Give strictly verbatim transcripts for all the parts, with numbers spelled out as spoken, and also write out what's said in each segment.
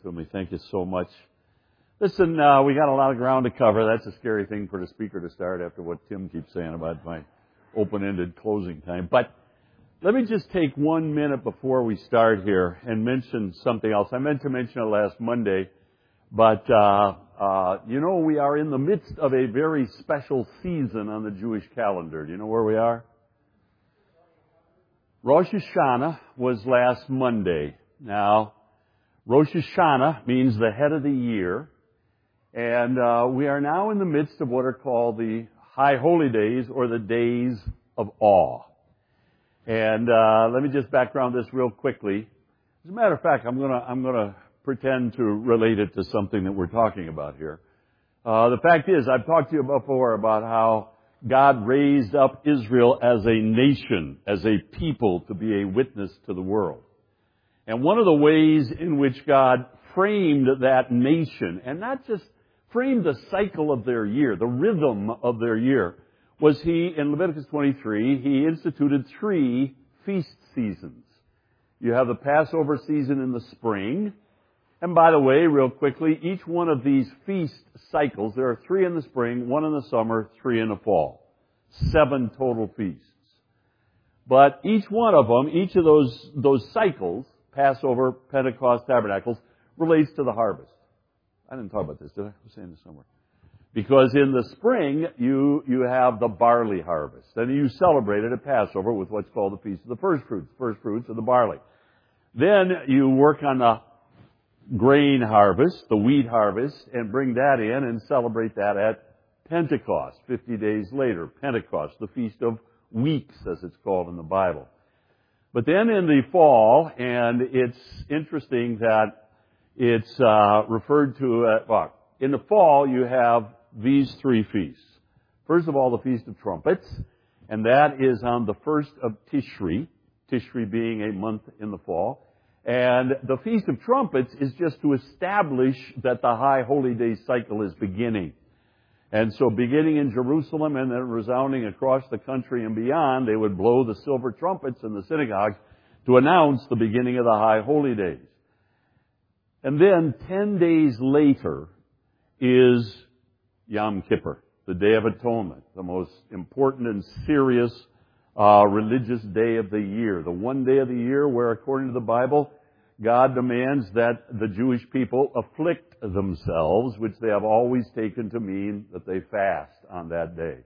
to me. Thank you so much. Listen, uh, we got a lot of ground to cover. That's a scary thing for the speaker to start after what Tim keeps saying about my open-ended closing time. But let me just take one minute before we start here and mention something else. I meant to mention it last Monday, but, uh, uh, you know, we are in the midst of a very special season on the Jewish calendar. Do you know where we are? Rosh Hashanah was last Monday. Now, Rosh Hashanah means the head of the year, and uh, we are now in the midst of what are called the High Holy Days, or the Days of Awe. And uh, let me just background this real quickly. As a matter of fact, I'm gonna I'm gonna pretend to relate it to something that we're talking about here. Uh, the fact is, I've talked to you before about how God raised up Israel as a nation, as a people, to be a witness to the world. And one of the ways in which God framed that nation, and not just framed the cycle of their year, the rhythm of their year, was He, in Leviticus twenty-three, He instituted three feast seasons. You have the Passover season in the spring. And by the way, real quickly, each one of these feast cycles, there are three in the spring, one in the summer, three in the fall. Seven total feasts. But each one of them, each of those, those cycles, Passover, Pentecost, Tabernacles, relates to the harvest. I didn't talk about this, did I? I was saying this somewhere. Because in the spring, you, you have the barley harvest. And you celebrate it at Passover with what's called the Feast of the First Fruits, first fruits of the barley. Then you work on the grain harvest, the wheat harvest, and bring that in and celebrate that at Pentecost, fifty days later. Pentecost, the Feast of Weeks, as it's called in the Bible. But then in the fall, and it's interesting that it's uh, referred to, at, well, in the fall you have these three feasts. First of all, the Feast of Trumpets, and that is on the first of Tishri, Tishri being a month in the fall. And the Feast of Trumpets is just to establish that the High Holy Day cycle is beginning. And so beginning in Jerusalem and then resounding across the country and beyond, they would blow the silver trumpets in the synagogues to announce the beginning of the High Holy Days. And then ten days later is Yom Kippur, the Day of Atonement, the most important and serious uh, religious day of the year. The one day of the year where, according to the Bible, God demands that the Jewish people afflict themselves, which they have always taken to mean that they fast on that day.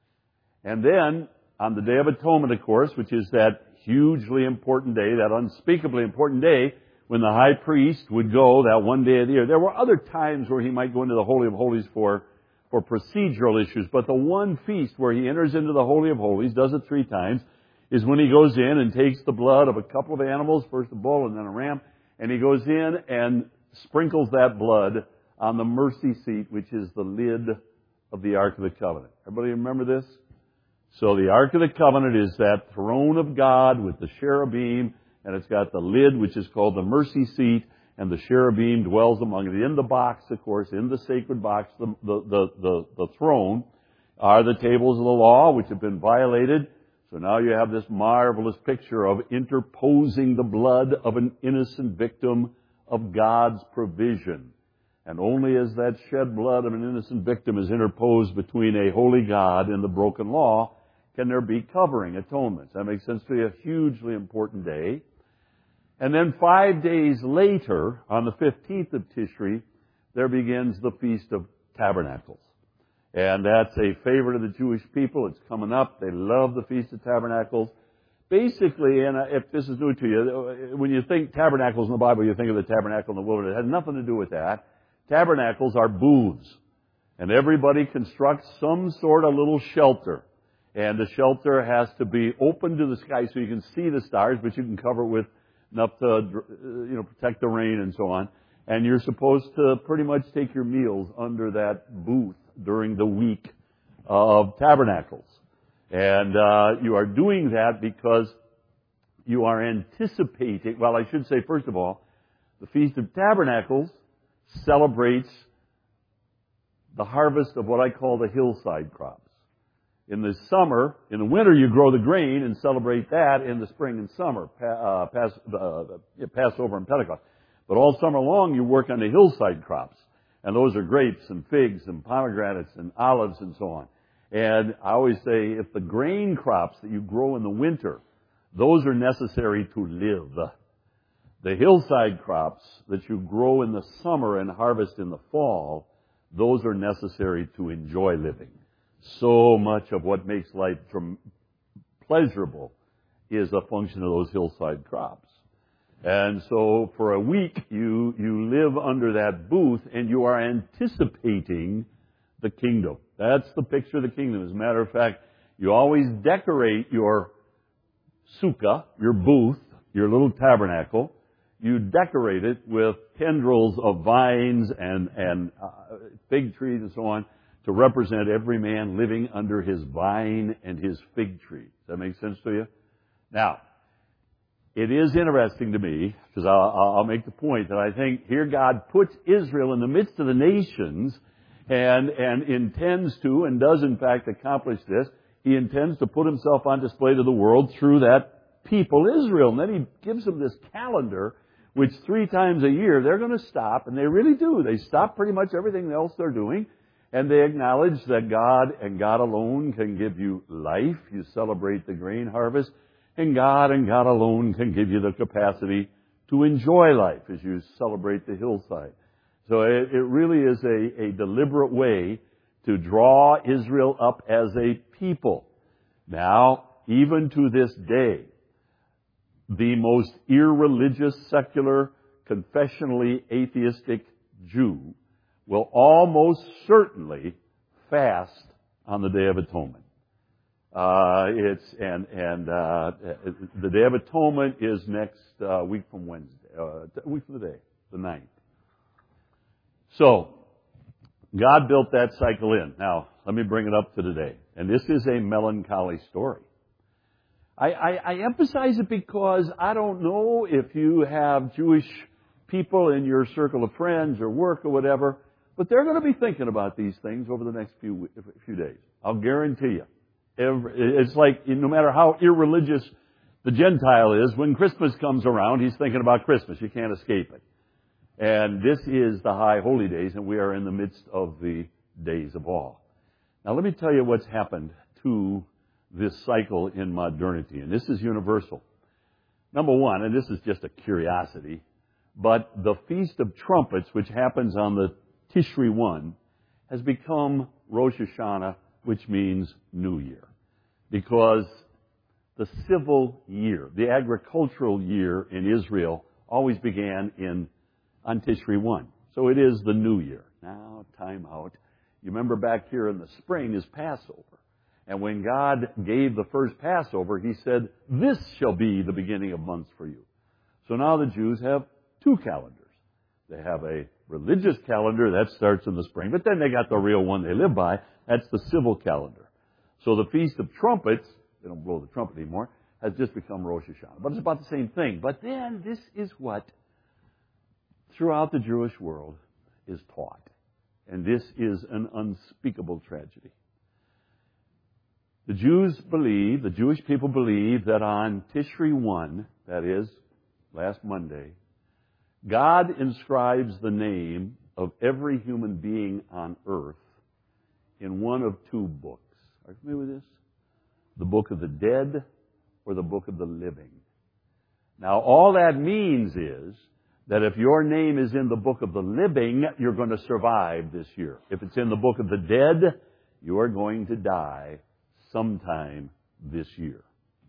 And then, on the Day of Atonement, of course, which is that hugely important day, that unspeakably important day, when the high priest would go that one day of the year. There were other times where he might go into the Holy of Holies for, for procedural issues, but the one feast where he enters into the Holy of Holies, does it three times, is when he goes in and takes the blood of a couple of animals, first a bull and then a ram, and he goes in and sprinkles that blood on the mercy seat, which is the lid of the Ark of the Covenant. Everybody remember this? So the Ark of the Covenant is that throne of God with the cherubim, and it's got the lid, which is called the mercy seat, and the cherubim dwells among it. In the box, of course, in the sacred box, the, the, the, the, the throne, are the tables of the law, which have been violated. So now you have this marvelous picture of interposing the blood of an innocent victim of God's provision. And only as that shed blood of an innocent victim is interposed between a holy God and the broken law can there be covering, atonement. That makes sense to you? A hugely important day. And then five days later, on the fifteenth of Tishri, there begins the Feast of Tabernacles. And that's a favorite of the Jewish people. It's coming up. They love the Feast of Tabernacles. Basically, and if this is new to you, when you think tabernacles in the Bible, you think of the tabernacle in the wilderness. It has nothing to do with that. Tabernacles are booths. And everybody constructs some sort of little shelter. And the shelter has to be open to the sky so you can see the stars, but you can cover it with enough to, you know, protect the rain and so on. And you're supposed to pretty much take your meals under that booth during the week of tabernacles. And uh, you are doing that because you are anticipating, well, I should say, first of all, the Feast of Tabernacles celebrates the harvest of what I call the hillside crops. In the summer, in the winter, you grow the grain and celebrate that in the spring and summer, uh, pass, uh, Passover and Pentecost. But all summer long, you work on the hillside crops. And those are grapes and figs and pomegranates and olives and so on. And I always say, if the grain crops that you grow in the winter, those are necessary to live. The hillside crops that you grow in the summer and harvest in the fall, those are necessary to enjoy living. So much of what makes life pleasurable is a function of those hillside crops. And so for a week, you, you live under that booth and you are anticipating the kingdom. That's the picture of the kingdom. As a matter of fact, you always decorate your sukkah, your booth, your little tabernacle. You decorate it with tendrils of vines and, and uh, fig trees and so on to represent every man living under his vine and his fig tree. Does that make sense to you? Now, it is interesting to me, because I'll, I'll make the point that I think here God puts Israel in the midst of the nations and, and intends to, and does in fact accomplish this. He intends to put himself on display to the world through that people, Israel. And then he gives them this calendar, which three times a year they're going to stop, and they really do. They stop pretty much everything else they're doing, and they acknowledge that God and God alone can give you life. You celebrate the grain harvest. And God and God alone can give you the capacity to enjoy life as you celebrate the hillside. So it, it really is a, a deliberate way to draw Israel up as a people. Now, even to this day, the most irreligious, secular, confessionally atheistic Jew will almost certainly fast on the Day of Atonement. Uh, it's, and, and, uh, the Day of Atonement is next, uh, week from Wednesday, uh, week from the day, the ninth. So, God built that cycle in. Now, let me bring it up to today. And this is a melancholy story. I, I, I emphasize it because I don't know if you have Jewish people in your circle of friends or work or whatever, but they're going to be thinking about these things over the next few, few days. I'll guarantee you. It's like, no matter how irreligious the Gentile is, when Christmas comes around, he's thinking about Christmas. You can't escape it. And this is the high holy days, and we are in the midst of the days of awe. Now, let me tell you what's happened to this cycle in modernity, and this is universal. Number one, and this is just a curiosity, but the Feast of Trumpets, which happens on the Tishri one, has become Rosh Hashanah, which means New Year. Because the civil year, the agricultural year in Israel, always began in on Tishri one. So it is the New Year. Now, time out. You remember back here in the spring is Passover. And when God gave the first Passover, He said, "This shall be the beginning of months for you." So now the Jews have two calendars. They have a religious calendar that starts in the spring, but then they got the real one they live by. That's the civil calendar. So the Feast of Trumpets, they don't blow the trumpet anymore, has just become Rosh Hashanah. But it's about the same thing. But then this is what throughout the Jewish world is taught. And this is an unspeakable tragedy. The Jews believe, the Jewish people believe that on Tishri one, that is, last Monday, God inscribes the name of every human being on earth in one of two books. Are you familiar with this? The book of the dead or the book of the living. Now, all that means is that if your name is in the book of the living, you're going to survive this year. If it's in the book of the dead, you are going to die sometime this year.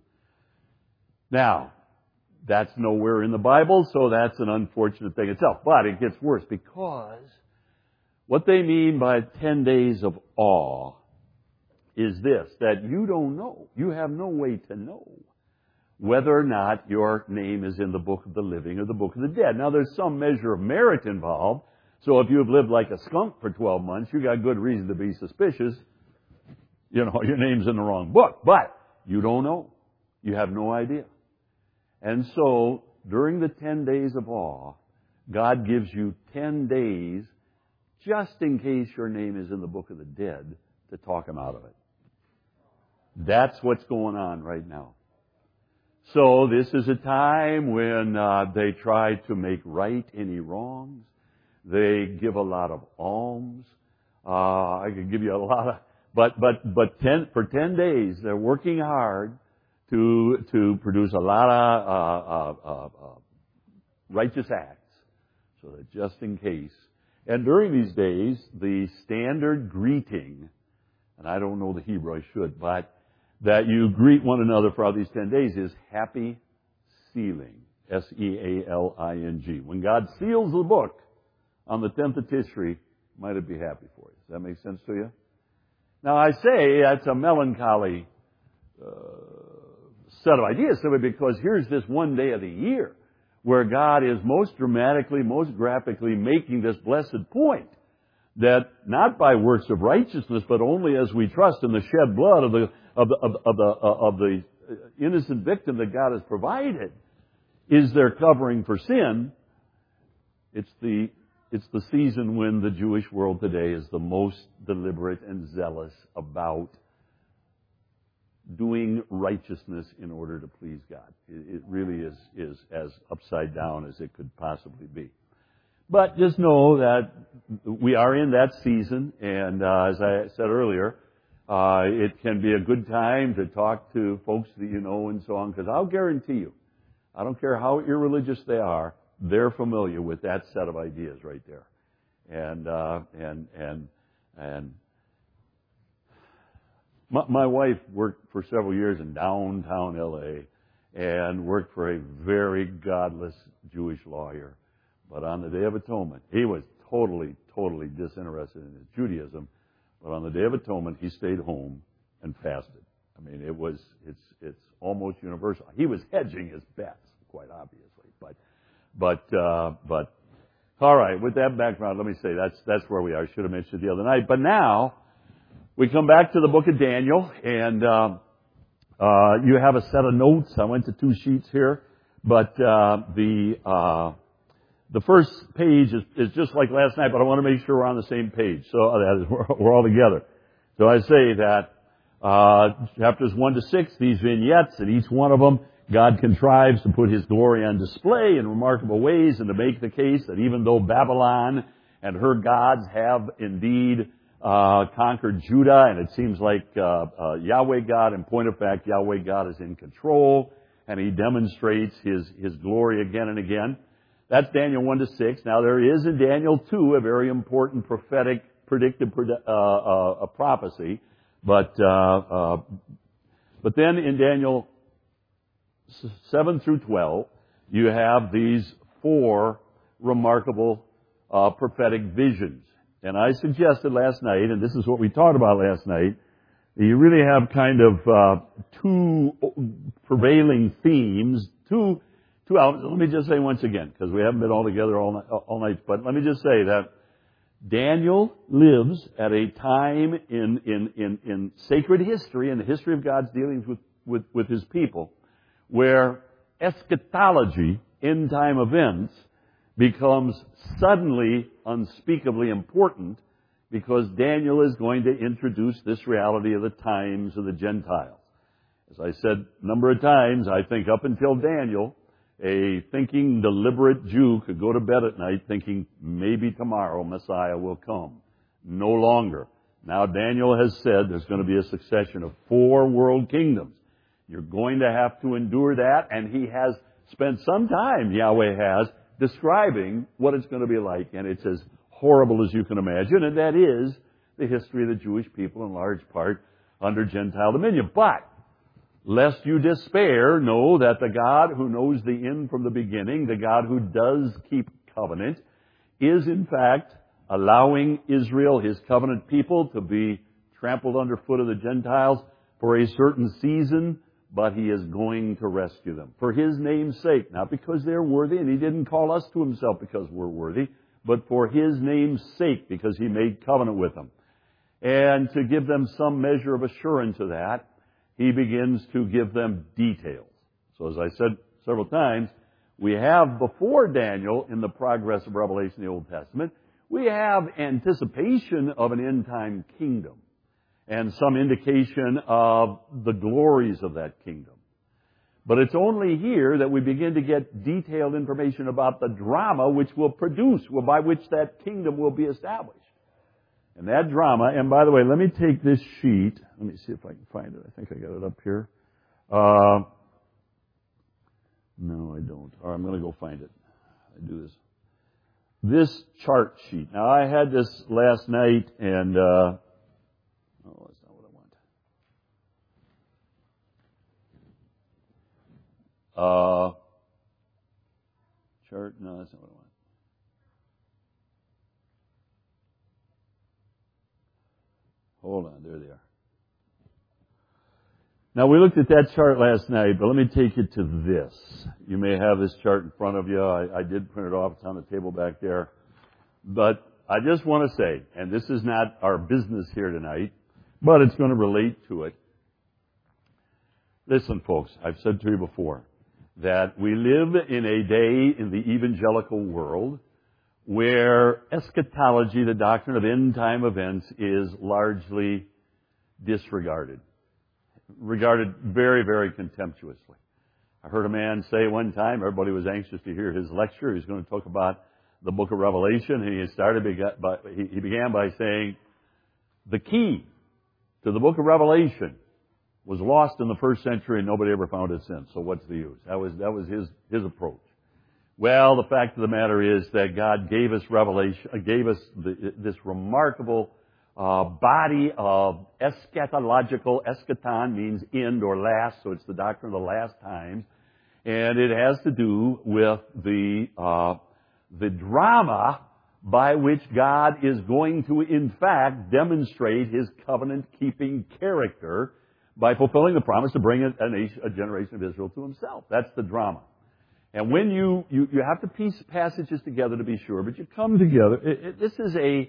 Now, that's nowhere in the Bible, so that's an unfortunate thing itself. But it gets worse because what they mean by ten days of awe is this, that you don't know. You have no way to know whether or not your name is in the book of the living or the book of the dead. Now, there's some measure of merit involved. So if you've lived like a skunk for twelve months, you got good reason to be suspicious. You know, your name's in the wrong book. But you don't know. You have no idea. And so, during the ten days of awe, God gives you ten days, just in case your name is in the book of the dead, to talk Him out of it. That's what's going on right now. So this is a time when uh, they try to make right any wrongs. They give a lot of alms. Uh, I could give you a lot of, but but but ten for ten days they're working hard to to produce a lot of uh, uh, uh, uh, righteous acts, so that just in case. And during these days, the standard greeting, and I don't know the Hebrew, I should, but that you greet one another throughout these ten days is happy sealing. S E A L I N G. When God seals the book on the tenth of Tishri, might it be happy for you? Does that make sense to you? Now I say that's a melancholy uh, set of ideas simply because here's this one day of the year where God is most dramatically, most graphically making this blessed point that not by works of righteousness, but only as we trust in the shed blood of the of the of, of the of the innocent victim that God has provided is their covering for sin. It's the it's the season when the Jewish world today is the most deliberate and zealous about doing righteousness in order to please God. It, it really is is as upside down as it could possibly be. But just know that we are in that season, and uh, as I said earlier, uh, it can be a good time to talk to folks that you know and so on, because I'll guarantee you, I don't care how irreligious they are, they're familiar with that set of ideas right there. And uh, and and and my, my wife worked for several years in downtown L A and worked for a very godless Jewish lawyer. But on the Day of Atonement, he was totally, totally disinterested in his Judaism. But on the Day of Atonement, he stayed home and fasted. I mean, it was, it's, it's almost universal. He was hedging his bets, quite obviously. But, but, uh, but, all right, with that background, let me say that's, that's where we are. I should have mentioned it the other night. But now, we come back to the book of Daniel, and, uh, uh, you have a set of notes. I went to two sheets here. But, uh, the, uh, The first page is, is just like last night, but I want to make sure we're on the same page. So that is, we're, we're all together. So I say that uh, chapters one to six, these vignettes, and each one of them, God contrives to put His glory on display in remarkable ways and to make the case that even though Babylon and her gods have indeed uh, conquered Judah, and it seems like uh, uh, Yahweh God, in point of fact, Yahweh God is in control, and He demonstrates His His glory again and again. That's Daniel one to six. Now there is in Daniel two a very important prophetic, predictive uh, uh, a prophecy, but uh, uh, but then in Daniel seven through twelve, you have these four remarkable uh, prophetic visions. And I suggested last night, and this is what we talked about last night, that you really have kind of uh, two prevailing themes, two. Two elements. Let me just say once again, because we haven't been all together all night, all night, but let me just say that Daniel lives at a time in, in, in, in sacred history, in the history of God's dealings with, with, with His people, where eschatology, end-time events, becomes suddenly unspeakably important because Daniel is going to introduce this reality of the times of the Gentiles. As I said a number of times, I think up until Daniel, a thinking, deliberate Jew could go to bed at night thinking, maybe tomorrow Messiah will come. No longer. Now Daniel has said there's going to be a succession of four world kingdoms. You're going to have to endure that, and he has spent some time, Yahweh has, describing what it's going to be like, and it's as horrible as you can imagine, and that is the history of the Jewish people in large part under Gentile dominion. But lest you despair, know that the God who knows the end from the beginning, the God who does keep covenant, is in fact allowing Israel, His covenant people, to be trampled underfoot of the Gentiles for a certain season, but He is going to rescue them. For His name's sake, not because they're worthy, and He didn't call us to Himself because we're worthy, but for His name's sake, because He made covenant with them. And to give them some measure of assurance of that, He begins to give them details. So as I said several times, we have before Daniel in the progress of Revelation in the Old Testament, we have anticipation of an end-time kingdom and some indication of the glories of that kingdom. But it's only here that we begin to get detailed information about the drama which will produce, by which that kingdom will be established. And that drama, and by the way, let me take this sheet. Let me see if I can find it. I think I got it up here. Uh, no, I don't. Or I'm going to go find it. I do this. This chart sheet. Now, I had this last night, and, uh, oh, that's not what I want. Uh, chart, no, that's not what I want. Hold on, there they are. Now, we looked at that chart last night, but let me take you to this. You may have this chart in front of you. I, I did print it off. It's on the table back there. But I just want to say, and this is not our business here tonight, but it's going to relate to it. Listen, folks, I've said to you before that we live in a day in the evangelical world where eschatology, the doctrine of end-time events, is largely disregarded, regarded very, very contemptuously. I heard a man say one time, everybody was anxious to hear his lecture. He was going to talk about the book of Revelation, and he started by, he began by saying, the key to the book of Revelation was lost in the first century and nobody ever found it since. So what's the use? That was, that was his, his approach. Well, the fact of the matter is that God gave us revelation, uh, gave us the, this remarkable uh, body of eschatological. Eschaton means end or last, so it's the doctrine of the last times, and it has to do with the uh, the drama by which God is going to, in fact, demonstrate His covenant-keeping character by fulfilling the promise to bring a, a, nation, a generation of Israel to Himself. That's the drama. And when you, you, you have to piece passages together to be sure, but you come together. It, it, this is a,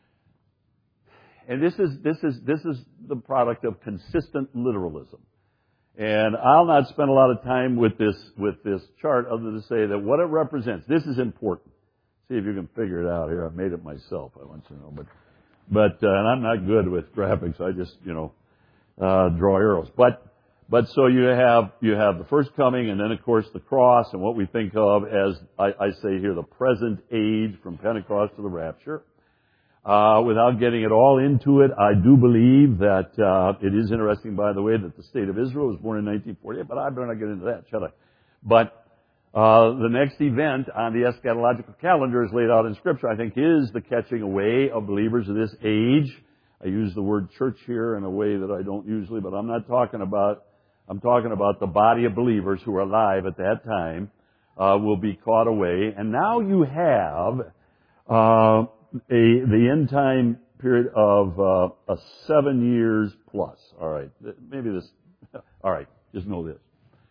and this is, this is, this is the product of consistent literalism. And I'll not spend a lot of time with this, with this chart other than to say that what it represents, this is important. See if you can figure it out here. I've made it myself, I want you to know. But, but, uh, and I'm not good with graphics. I just, you know, uh, draw arrows. But, But so you have, you have the first coming and then of course the cross and what we think of as, I, I say here, the present age from Pentecost to the rapture. Uh, without getting it all into it, I do believe that, uh, it is interesting, by the way, that the state of Israel was born in nineteen forty-eight, but I better not get into that, shall I? But, uh, the next event on the eschatological calendar is laid out in Scripture, I think, is the catching away of believers of this age. I use the word church here in a way that I don't usually, but I'm not talking about I'm talking about the body of believers who are alive at that time uh, will be caught away. And now you have uh, a the end time period of uh, a seven years plus. All right, maybe this. All right, just know this: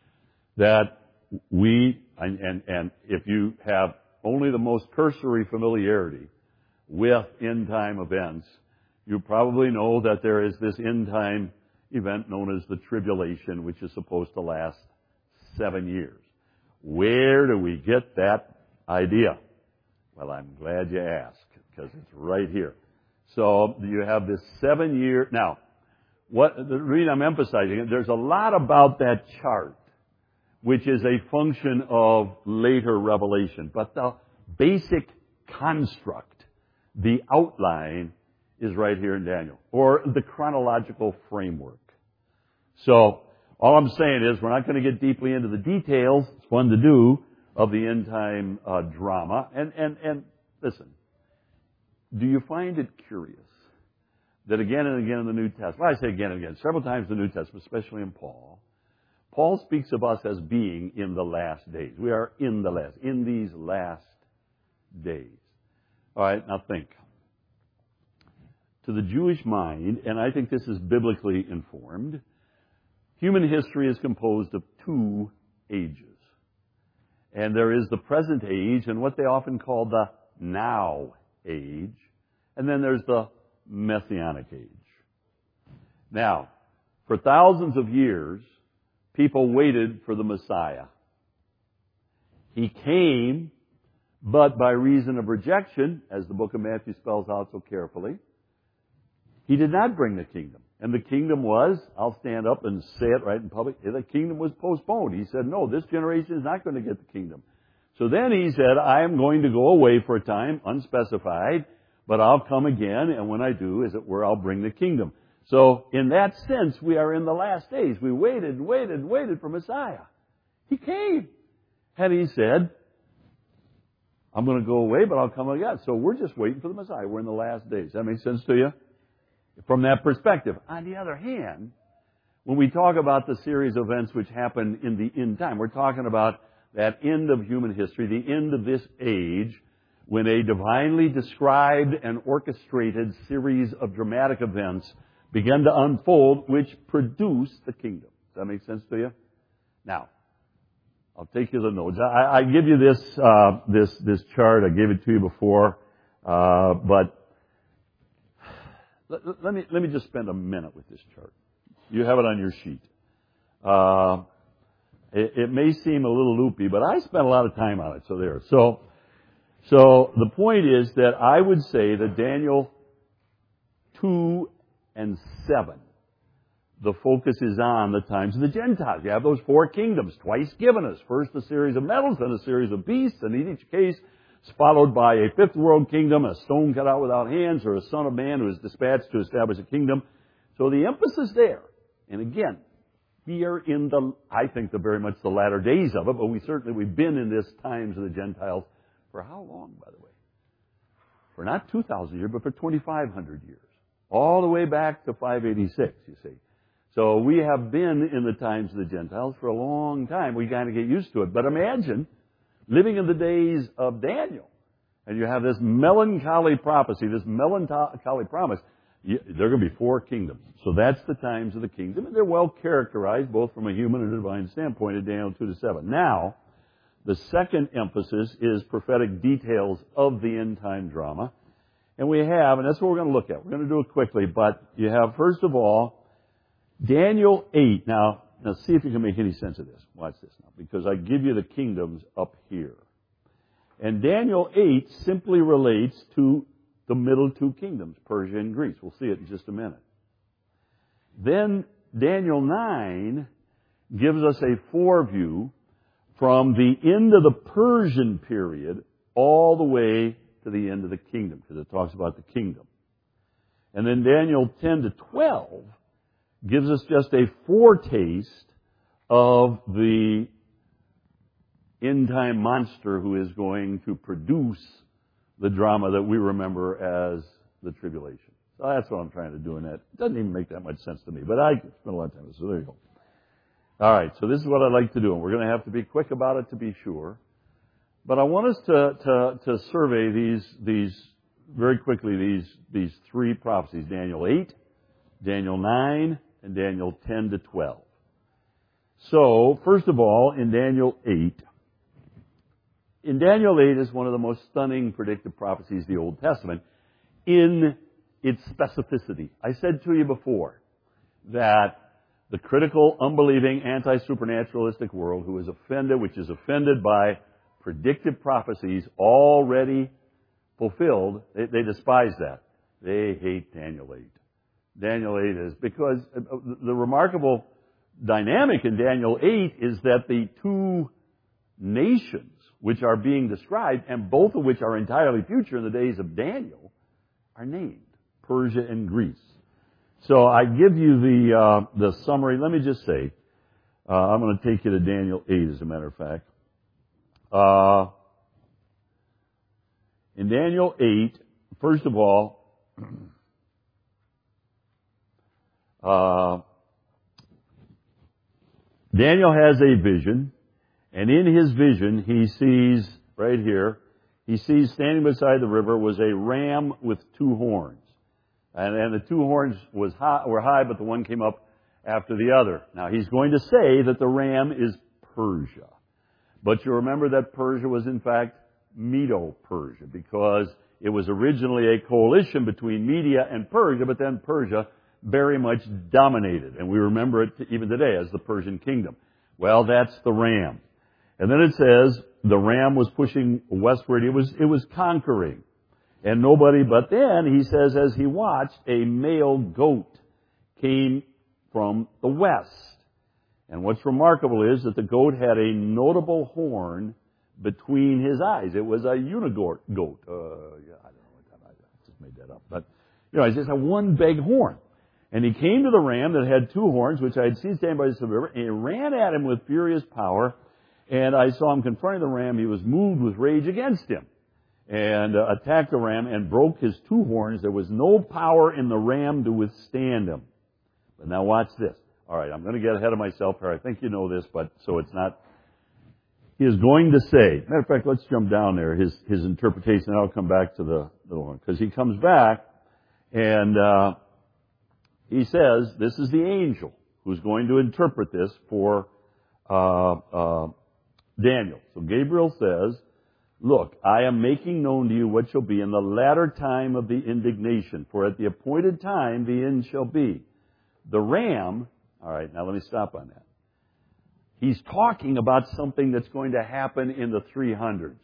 that we and and, and if you have only the most cursory familiarity with end time events, you probably know that there is this end time event known as the tribulation, which is supposed to last seven years. Where do we get that idea? Well, I'm glad you asked, because it's right here. So you have this seven year, now, what, the reason I'm emphasizing it, there's a lot about that chart, which is a function of later revelation, but the basic construct, the outline, is right here in Daniel, or the chronological framework. So, all I'm saying is we're not going to get deeply into the details, it's fun to do, of the end time uh, drama. And, and, and listen, do you find it curious that again and again in the New Testament, well, I say again and again, several times in the New Testament, especially in Paul, Paul speaks of us as being in the last days. We are in the last, in these last days. All right, now think. To the Jewish mind, and I think this is biblically informed, human history is composed of two ages. And there is the present age and what they often call the now age. And then there's the messianic age. Now, for thousands of years, people waited for the Messiah. He came, but by reason of rejection, as the book of Matthew spells out so carefully, He did not bring the kingdom. And the kingdom was, I'll stand up and say it right in public, the kingdom was postponed. He said, no, this generation is not going to get the kingdom. So then he said, I am going to go away for a time, unspecified, but I'll come again, and when I do, as it were, I'll bring the kingdom. So in that sense, we are in the last days. We waited and waited and waited for Messiah. He came. And he said, I'm going to go away, but I'll come again. So we're just waiting for the Messiah. We're in the last days. That makes sense to you? From that perspective. On the other hand, when we talk about the series of events which happen in the end time, we're talking about that end of human history, the end of this age, when a divinely described and orchestrated series of dramatic events began to unfold, which produce the kingdom. Does that make sense to you? Now, I'll take you to the notes. I, I give you this uh, this this chart. I gave it to you before, uh, but let, let me let me just spend a minute with this chart. You have it on your sheet. Uh, it, it may seem a little loopy, but I spent a lot of time on it. So there. So so the point is that I would say that Daniel two and seven, the focus is on the times of the Gentiles. You have those four kingdoms twice given us. First a series of metals, then a series of beasts, and in each case it's followed by a fifth world kingdom, a stone cut out without hands, or a son of man who is dispatched to establish a kingdom. So the emphasis there, and again, we are in the, I think, the very much the latter days of it, but we certainly, we've been in this times of the Gentiles for how long, by the way? For not two thousand years, but for twenty-five hundred years. All the way back to five eighty-six, you see. So we have been in the times of the Gentiles for a long time. We kind of get used to it. But imagine living in the days of Daniel, and you have this melancholy prophecy, this melancholy promise. There are going to be four kingdoms. So that's the times of the kingdom, and they're well characterized both from a human and a divine standpoint in Daniel two to seven. Now, the second emphasis is prophetic details of the end-time drama. And we have, and that's what we're going to look at. We're going to do it quickly, but you have, first of all, Daniel eight. Now, now see if you can make any sense of this. Watch this now, because I give you the kingdoms up here. And Daniel eight simply relates to the middle two kingdoms, Persia and Greece. We'll see it in just a minute. Then Daniel nine gives us a foreview from the end of the Persian period all the way to the end of the kingdom, because it talks about the kingdom. And then Daniel ten to twelve gives us just a foretaste of the end-time monster who is going to produce the drama that we remember as the tribulation. So that's what I'm trying to do in that. It doesn't even make that much sense to me, but I spent a lot of time with it, so there you go. All right, so this is what I'd like to do, and we're going to have to be quick about it to be sure. But I want us to, to, to survey these, these, very quickly, these, these three prophecies, Daniel eight, Daniel nine, and Daniel ten to twelve. So, first of all, in Daniel eight, in Daniel eight is one of the most stunning predictive prophecies of the Old Testament in its specificity. I said to you before that the critical, unbelieving, anti-supernaturalistic world who is offended, which is offended by predictive prophecies already fulfilled, they, they despise that. They hate Daniel eight. Daniel eight is, because the remarkable dynamic in Daniel eight is that the two nations which are being described, and both of which are entirely future in the days of Daniel, are named Persia and Greece. So I give you the uh, the summary. Let me just say, uh, I'm going to take you to Daniel eight, as a matter of fact. Uh, in Daniel eight, first of all, uh, Daniel has a vision, and in his vision he sees, right here, he sees standing beside the river was a ram with two horns. And, and the two horns was high, were high, but the one came up after the other. Now he's going to say that the ram is Persia. But you remember that Persia was in fact Medo-Persia, because it was originally a coalition between Media and Persia, but then Persia very much dominated. And we remember it even today as the Persian kingdom. Well, that's the ram. And then it says the ram was pushing westward. It was, it was conquering. And nobody, but then he says, as he watched, a male goat came from the west. And what's remarkable is that the goat had a notable horn between his eyes. It was a unigoat goat. Uh, yeah, I don't know what that, I just made that up. But, you know, it's just a one big horn. And he came to the ram that had two horns, which I had seen standing by the river, and he ran at him with furious power. And I saw him confronting the ram. He was moved with rage against him and uh, attacked the ram and broke his two horns. There was no power in the ram to withstand him. But now watch this. All right, I'm going to get ahead of myself here. I think you know this, but so it's not. He is going to say, matter of fact, let's jump down there, his his interpretation, and I'll come back to the little one. Because he comes back, and uh, he says, this is the angel who's going to interpret this for uh, uh, Daniel. So Gabriel says, look, I am making known to you what shall be in the latter time of the indignation, for at the appointed time the end shall be. The ram, all right, now let me stop on that. He's talking about something that's going to happen in the three hundreds.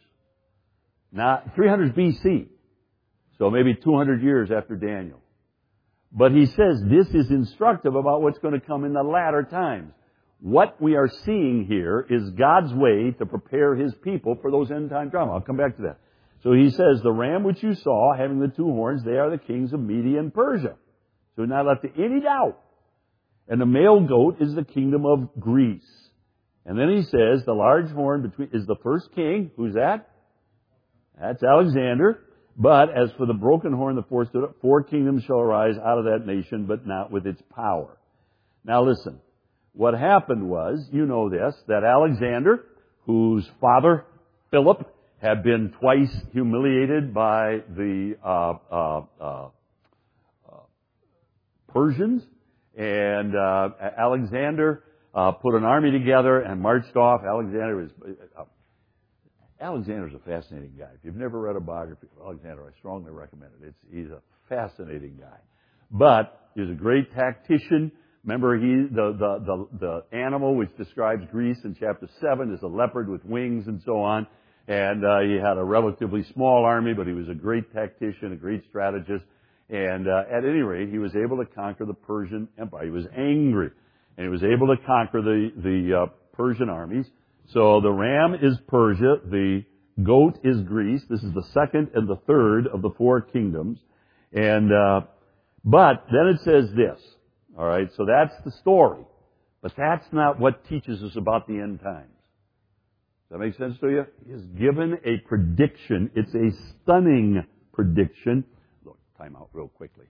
Not three hundreds B C. So maybe two hundred years after Daniel. But he says this is instructive about what's going to come in the latter times. What we are seeing here is God's way to prepare His people for those end time drama. I'll come back to that. So he says, the ram which you saw, having the two horns, they are the kings of Media and Persia. So not left to any doubt. And the male goat is the kingdom of Greece. And then he says the large horn between is the first king. Who's that? That's Alexander. But as for the broken horn, the fourth stood up, four kingdoms shall arise out of that nation, but not with its power. Now listen. What happened was, you know this, that Alexander, whose father, Philip, had been twice humiliated by the uh, uh, uh, uh, Persians, and uh, Alexander uh, put an army together and marched off. Alexander was uh, Alexander's a fascinating guy. If you've never read a biography of Alexander, I strongly recommend it. It's, he's a fascinating guy. But he was a great tactician. Remember, he the, the, the, the animal which describes Greece in chapter seven is a leopard with wings and so on. And uh, he had a relatively small army, but he was a great tactician, a great strategist. And uh, at any rate, he was able to conquer the Persian Empire. He was angry, and he was able to conquer the, the uh, Persian armies. So the ram is Persia, the goat is Greece. This is the second and the third of the four kingdoms. And uh, but then it says this. All right, so that's the story. But that's not what teaches us about the end times. Does that make sense to you? He has given a prediction. It's a stunning prediction. Look, time out real quickly.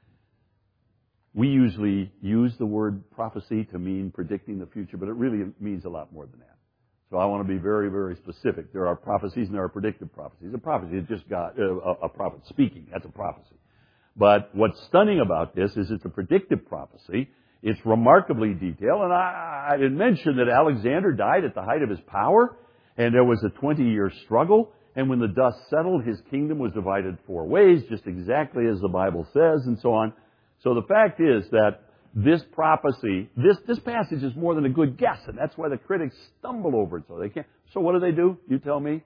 We usually use the word prophecy to mean predicting the future, but it really means a lot more than that. So I want to be very, very specific. There are prophecies and there are predictive prophecies. A prophecy is just God, uh, a, a prophet speaking. That's a prophecy. But what's stunning about this is it's a predictive prophecy. It's remarkably detailed. And I, I didn't mention that Alexander died at the height of his power, and there was a twenty-year struggle. And when the dust settled, his kingdom was divided four ways, just exactly as the Bible says, and so on. So the fact is that this prophecy, this, this passage is more than a good guess, and that's why the critics stumble over it. So they can't. So what do they do? You tell me.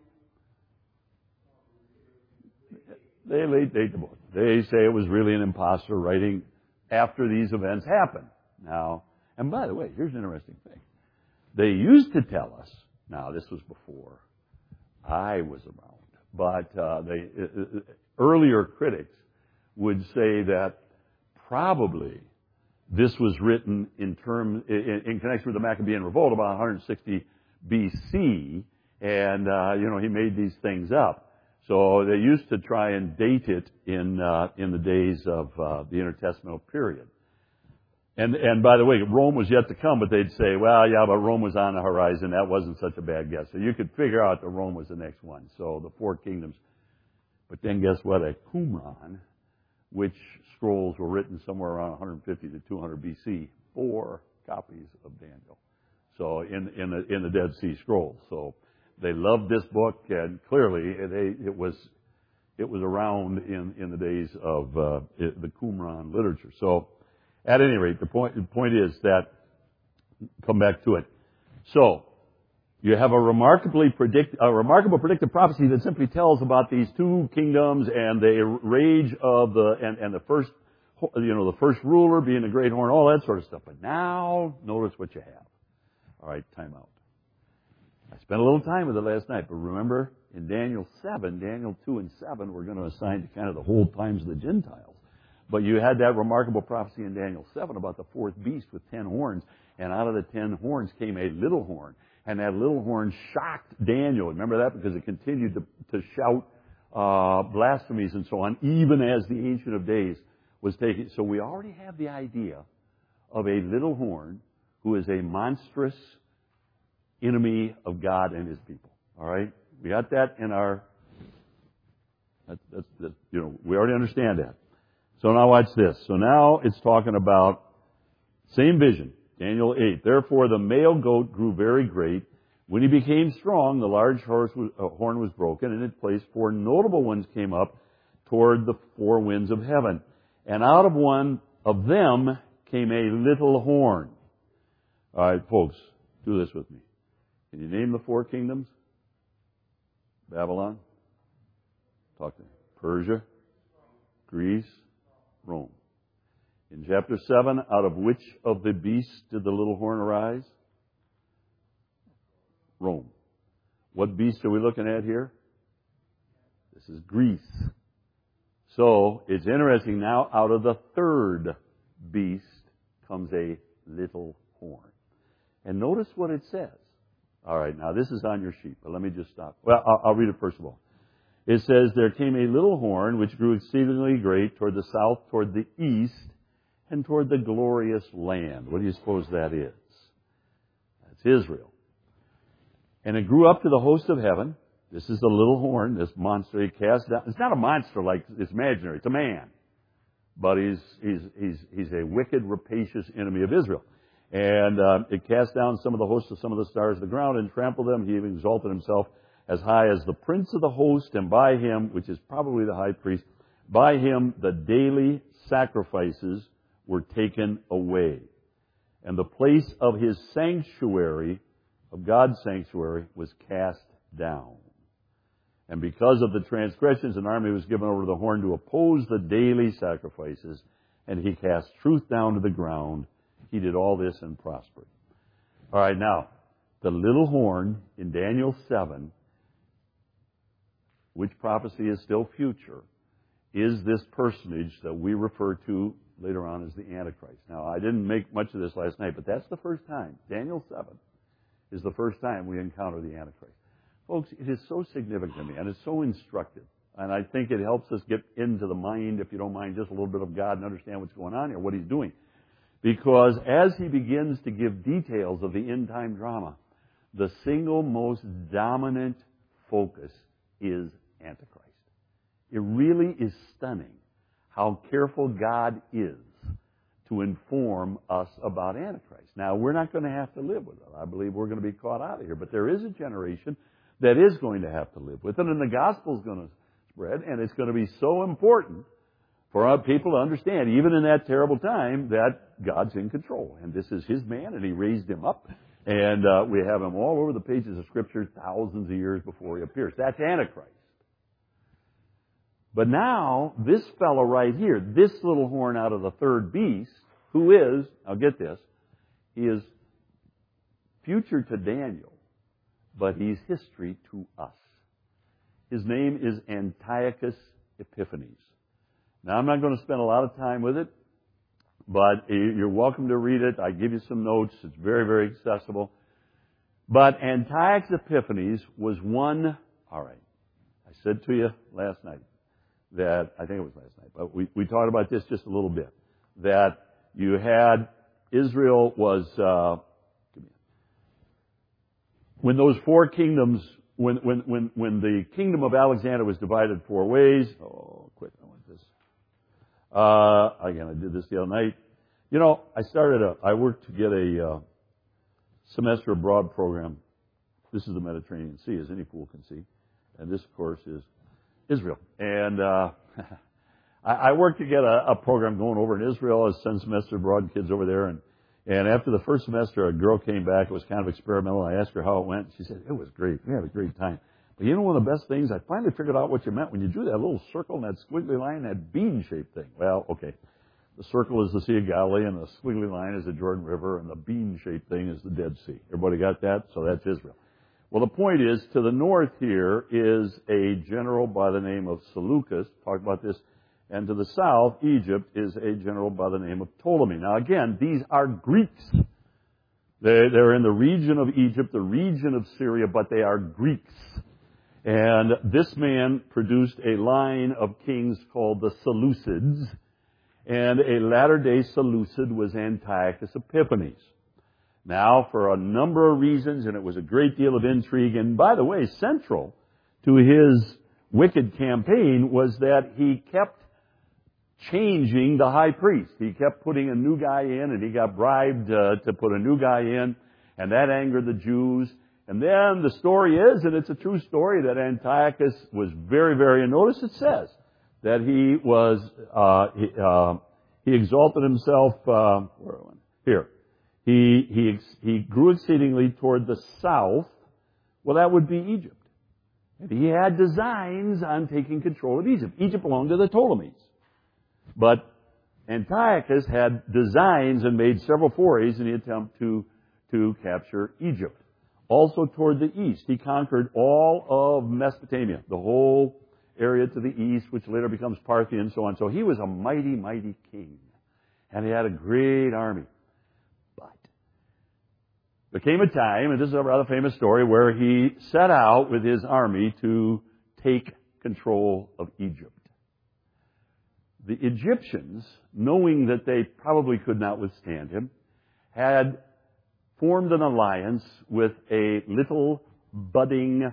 They late date the book. They say it was really an imposter writing after these events happened. Now, and by the way, here's an interesting thing. They used to tell us, now this was before I was around, but uh, they, uh, earlier critics would say that probably this was written in term in, in connection with the Maccabean revolt about one sixty B C, and uh, you know he made these things up. So they used to try and date it in uh, in the days of uh, the intertestamental period. And and by the way, Rome was yet to come, but they'd say, well, yeah, but Rome was on the horizon. That wasn't such a bad guess. So you could figure out that Rome was the next one. So the four kingdoms. But then guess what? At Qumran, which scrolls were written somewhere around one fifty to two hundred B C, four copies of Daniel. So in in the in the Dead Sea Scrolls. So they loved this book, and clearly they, it was it was around in, in the days of uh, it, the Qumran literature. So, at any rate, the point the point is that come back to it. So, you have a remarkably predict a remarkable predictive prophecy that simply tells about these two kingdoms and the rage of the and, and the first you know, the first ruler being the great horn, all that sort of stuff. But now, notice what you have. All right, time out. I spent a little time with it last night, but remember, in Daniel seven, Daniel two and seven, we're going to assign to kind of the whole times of the Gentiles. But you had that remarkable prophecy in Daniel seven about the fourth beast with ten horns, and out of the ten horns came a little horn. And that little horn shocked Daniel. Remember that? Because it continued to, to shout uh, blasphemies and so on, even as the Ancient of Days was taking. So we already have the idea of a little horn who is a monstrous enemy of God and His people. All right? We got that in our, that's, that's, that's, you know, we already understand that. So now watch this. So now it's talking about same vision, Daniel eight. Therefore the male goat grew very great. When he became strong, the large horse was, uh, horn was broken, and in its place four notable ones came up toward the four winds of heaven. And out of one of them came a little horn. All right, folks, do this with me. Can you name the four kingdoms? Babylon. Talk to me. Persia. Greece. Rome. In chapter seven, out of which of the beasts did the little horn arise? Rome. What beast are we looking at here? This is Greece. So, it's interesting now, out of the third beast comes a little horn. And notice what it says. All right, now this is on your sheet, but let me just stop. Well, I'll, I'll read it first of all. It says, there came a little horn which grew exceedingly great toward the south, toward the east, and toward the glorious land. What do you suppose that is? That's Israel. And it grew up to the host of heaven. This is the little horn, this monster he cast down. It's not a monster like it's imaginary. It's a man. But he's, he's, he's, he's a wicked, rapacious enemy of Israel. And uh, it cast down some of the hosts of some of the stars of the ground and trampled them. He exalted himself as high as the prince of the host, and by him, which is probably the high priest, by him the daily sacrifices were taken away. And the place of his sanctuary, of God's sanctuary, was cast down. And because of the transgressions, an army was given over to the horn to oppose the daily sacrifices, and he cast truth down to the ground. He did all this and prospered. All right, now, the little horn in Daniel seven, which prophecy is still future, is this personage that we refer to later on as the Antichrist. Now, I didn't make much of this last night, but that's the first time. Daniel seven is the first time we encounter the Antichrist. Folks, it is so significant to me, and it's so instructive. And I think it helps us get into the mind, if you don't mind, just a little bit of God and understand what's going on here, what He's doing. Because as He begins to give details of the end-time drama, the single most dominant focus is Antichrist. It really is stunning how careful God is to inform us about Antichrist. Now, we're not going to have to live with it. I believe we're going to be caught out of here. But there is a generation that is going to have to live with it, and the gospel is going to spread, and it's going to be so important for our people to understand, even in that terrible time, that God's in control. And this is His man, and He raised Him up. And uh, we have Him all over the pages of Scripture thousands of years before He appears. That's Antichrist. But now, this fellow right here, this little horn out of the third beast, who is, now get this, he is future to Daniel, but he's history to us. His name is Antiochus Epiphanes. Now, I'm not going to spend a lot of time with it, but you're welcome to read it. I give you some notes. It's very, very accessible. But Antiochus Epiphanes was one, all right, I said to you last night that, I think it was last night, but we, we talked about this just a little bit, that you had, Israel was, uh, when those four kingdoms, when, when, when, when the kingdom of Alexander was divided four ways, oh, quit, I want this. Uh, again, I did this the other night. You know, I started a, I worked to get a uh, semester abroad program. This is the Mediterranean Sea, as any fool can see. And this, of course, is Israel. And uh, I, I worked to get a, a program going over in Israel as send semester abroad kids over there. And, and after the first semester, a girl came back. It was kind of experimental. I asked her how it went. She said, it was great. We had a great time. But you know one of the best things? I finally figured out what you meant when you drew that little circle and that squiggly line, that bean-shaped thing. Well, okay. The circle is the Sea of Galilee, and the squiggly line is the Jordan River, and the bean-shaped thing is the Dead Sea. Everybody got that? So that's Israel. Well, the point is, to the north here is a general by the name of Seleucus. Talk about this. And to the south, Egypt, is a general by the name of Ptolemy. Now, again, these are Greeks. They, they're in the region of Egypt, the region of Syria, but they are Greeks. And this man produced a line of kings called the Seleucids. And a latter-day Seleucid was Antiochus Epiphanes. Now, for a number of reasons, and it was a great deal of intrigue, and by the way, central to his wicked campaign was that he kept changing the high priest. He kept putting a new guy in, and he got bribed uh, to put a new guy in, and that angered the Jews. And then the story is, and it's a true story, that Antiochus was very, very, and notice it says, that he was, uh, he, uh, he exalted himself, uh, where I went? Here. He, he, he grew exceedingly toward the south. Well, that would be Egypt. And he had designs on taking control of Egypt. Egypt belonged to the Ptolemies. But Antiochus had designs and made several forays in the attempt to, to capture Egypt. Also toward the east, he conquered all of Mesopotamia, the whole area to the east, which later becomes Parthia and so on. So he was a mighty, mighty king. And he had a great army. But there came a time, and this is a rather famous story, where he set out with his army to take control of Egypt. The Egyptians, knowing that they probably could not withstand him, had formed an alliance with a little budding,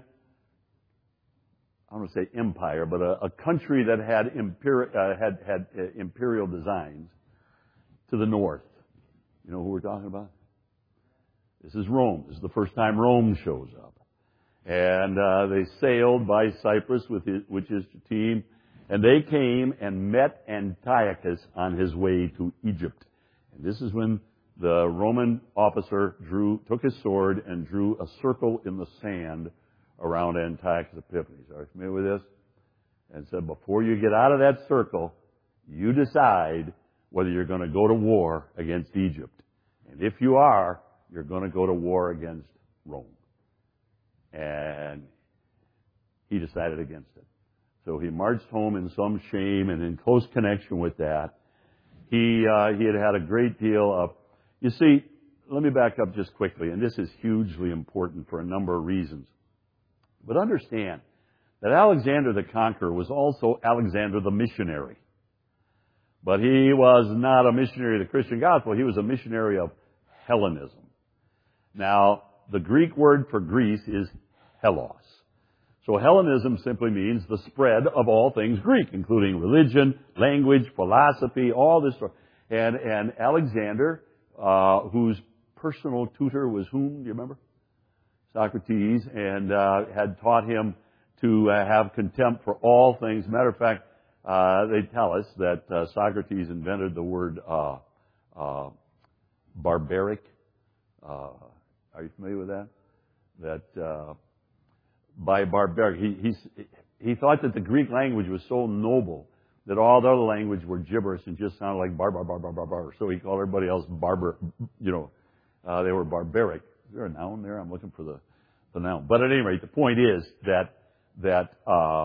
I don't want to say empire, but a, a country that had, imperi- uh, had, had uh, imperial designs to the north. You know who we're talking about? This is Rome. This is the first time Rome shows up. And uh, they sailed by Cyprus, with his, which is the team, and they came and met Antiochus on his way to Egypt. And this is when the Roman officer drew, took his sword and drew a circle in the sand around Antiochus Epiphanes. Are you familiar with this? And said, before you get out of that circle, you decide whether you're going to go to war against Egypt. And if you are, you're going to go to war against Rome. And he decided against it. So he marched home in some shame, and in close connection with that, he uh, he had had a great deal of, you see, let me back up just quickly, and this is hugely important for a number of reasons. But understand that Alexander the Conqueror was also Alexander the missionary. But he was not a missionary of the Christian gospel. He was a missionary of Hellenism. Now, the Greek word for Greece is Hellos. So Hellenism simply means the spread of all things Greek, including religion, language, philosophy, all this sort. And, and Alexander, uh, whose personal tutor was whom? Do you remember? Socrates, and uh, had taught him to uh, have contempt for all things. Matter of fact, uh, they tell us that uh, Socrates invented the word uh, uh, barbaric. Uh, are you familiar with that? That uh, by barbaric, he, he's, he thought that the Greek language was so noble that all the other language were gibberish and just sounded like bar, bar, bar, bar, bar, bar. So he called everybody else barbar, you know, uh, they were barbaric. Is there a noun there? I'm looking for the, the noun. But at any rate, the point is that, that, uh,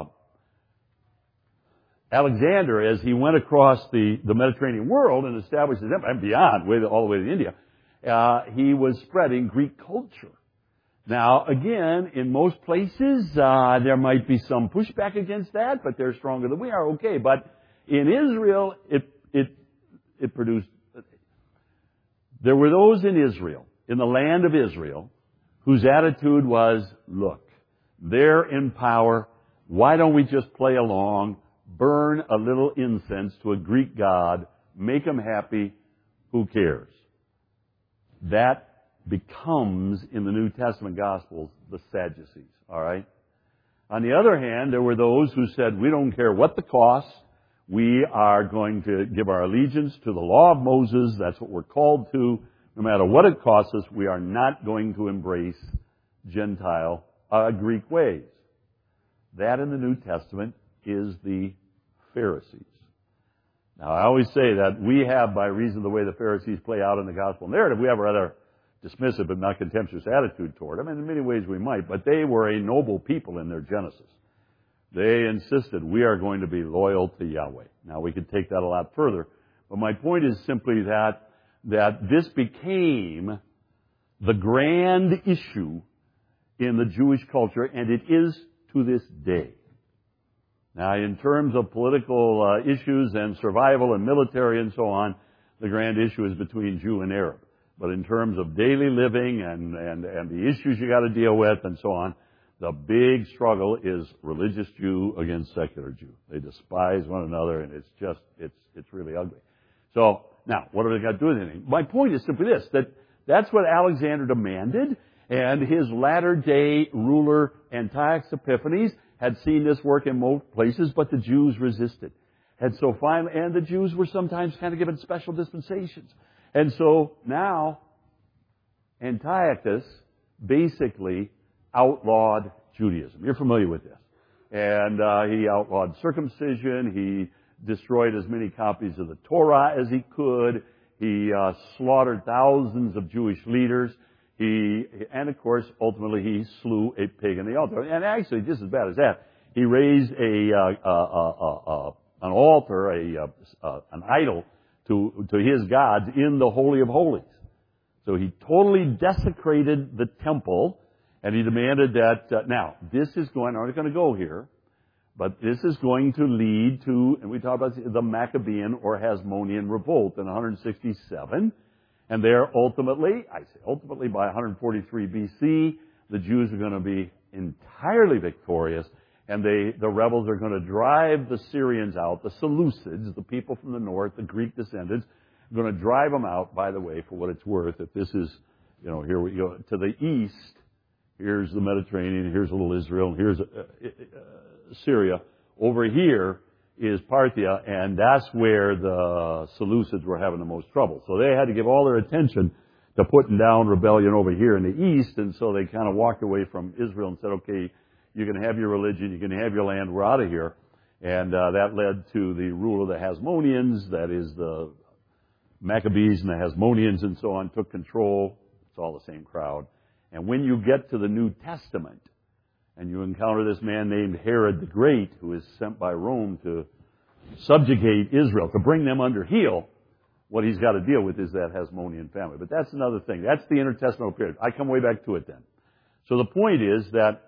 Alexander, as he went across the, the Mediterranean world and established his empire, and beyond, way to, all the way to India, uh, he was spreading Greek culture. Now, again, in most places, uh, there might be some pushback against that, but they're stronger than we are, okay. But in Israel, it, it, it produced, there were those in Israel, in the land of Israel, whose attitude was, look, they're in power. Why don't we just play along, burn a little incense to a Greek god, make them happy, who cares? That becomes, in the New Testament Gospels, the Sadducees, all right? On the other hand, there were those who said, we don't care what the cost. We are going to give our allegiance to the law of Moses. That's what we're called to. No matter what it costs us, we are not going to embrace Gentile, uh, Greek ways. That in the New Testament is the Pharisees. Now, I always say that we have, by reason of the way the Pharisees play out in the gospel narrative, we have a rather dismissive but not contemptuous attitude toward them, and in many ways we might, but they were a noble people in their Genesis. They insisted, we are going to be loyal to Yahweh. Now, we could take that a lot further, but my point is simply that, that this became the grand issue in the Jewish culture, and it is to this day. Now, in terms of political uh, issues and survival and military and so on, the grand issue is between Jew and Arab. But in terms of daily living and, and, and the issues you got to deal with and so on, the big struggle is religious Jew against secular Jew. They despise one another, and it's just, it's, it's really ugly. So, now, what have they got to do with anything? My point is simply this, that that's what Alexander demanded, and his latter-day ruler, Antiochus Epiphanes, had seen this work in most places, but the Jews resisted. And so finally, and the Jews were sometimes kind of given special dispensations. And so now, Antiochus basically outlawed Judaism. You're familiar with this. And uh, he outlawed circumcision. He destroyed as many copies of the Torah as he could. He uh, slaughtered thousands of Jewish leaders. He, and of course, ultimately he slew a pig in the altar. And actually, just as bad as that, he raised a, uh, uh, uh, uh, an altar, a, uh, uh, an idol to, to his gods in the Holy of Holies. So he totally desecrated the temple, and he demanded that, uh, now, this is going, I'm not going to go here, but this is going to lead to, and we talk about the Maccabean or Hasmonean revolt in one sixty-seven. And there, ultimately, I say ultimately, by one forty-three B C, the Jews are going to be entirely victorious, and they, the rebels are going to drive the Syrians out, the Seleucids, the people from the north, the Greek descendants, are going to drive them out. By the way, for what it's worth, if this is, you know, here we go to the east, here's the Mediterranean, here's a little Israel, and here's uh, uh, Syria. Over here is Parthia, and that's where the Seleucids were having the most trouble. So they had to give all their attention to putting down rebellion over here in the east, and so they kind of walked away from Israel and said, okay, you can have your religion, you can have your land, we're out of here. And uh, that led to the rule of the Hasmoneans, that is the Maccabees and the Hasmoneans and so on, took control. It's all the same crowd. And when you get to the New Testament, and you encounter this man named Herod the Great, who is sent by Rome to subjugate Israel, to bring them under heel, what he's got to deal with is that Hasmonean family. But that's another thing. That's the intertestamental period. I come way back to it then. So the point is that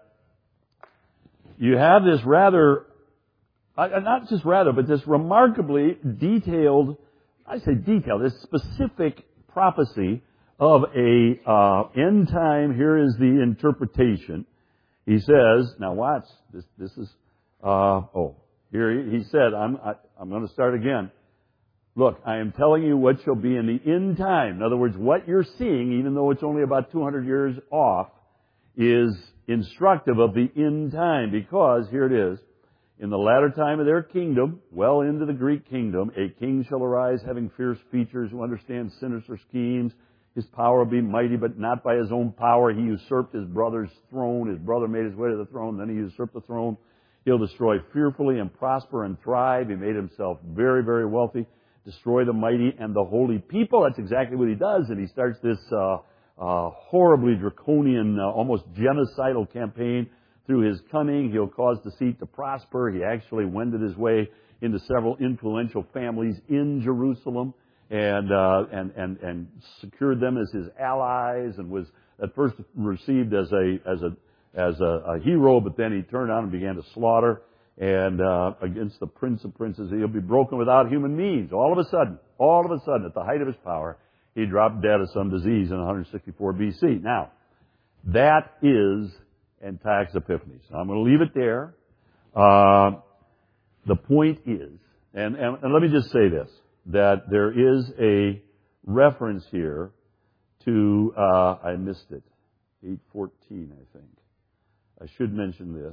you have this rather, not just rather, but this remarkably detailed, I say detailed, this specific prophecy of a uh, end time. Here is the interpretation. He says, now watch, this, this is, uh, oh, here he, he said, I'm, I, I'm going to start again. Look, I am telling you what shall be in the end time. In other words, what you're seeing, even though it's only about two hundred years off, is instructive of the end time, because here it is. In the latter time of their kingdom, well into the Greek kingdom, a king shall arise having fierce features, who understands sinister schemes. His power will be mighty, but not by his own power. He usurped his brother's throne. His brother made his way to the throne. Then he usurped the throne. He'll destroy fearfully and prosper and thrive. He made himself very, very wealthy. Destroy the mighty and the holy people. That's exactly what he does. And he starts this uh, uh, horribly draconian, uh, almost genocidal campaign. Through his cunning, he'll cause deceit to prosper. He actually wended his way into several influential families in Jerusalem. And, uh, and, and, and secured them as his allies, and was at first received as a, as a, as a, a hero, but then he turned on and began to slaughter, and, uh, against the prince of princes. He'll be broken without human means. All of a sudden, all of a sudden, at the height of his power, he dropped dead of some disease in one sixty-four B C. Now, that is Antiochus Epiphanes. I'm going to leave it there. Uh, the point is, and, and, and let me just say this, that there is a reference here to, uh, I missed it, eight fourteen, I think. I should mention this.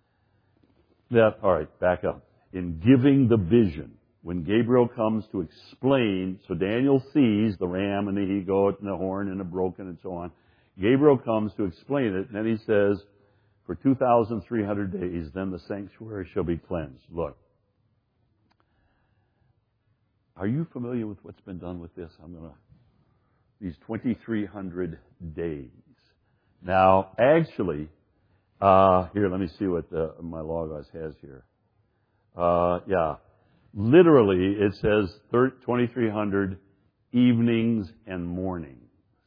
That, all right, back up. In giving the vision, when Gabriel comes to explain, so Daniel sees the ram and the he-goat and the horn and the broken and so on. Gabriel comes to explain it, and then he says, for two thousand three hundred days, then the sanctuary shall be cleansed. Look. are you familiar with what's been done with this? I'm going to, these twenty-three hundred days. Now, actually, uh, here, let me see what the, my Logos has here. Uh, yeah. Literally, it says twenty-three hundred evenings and mornings.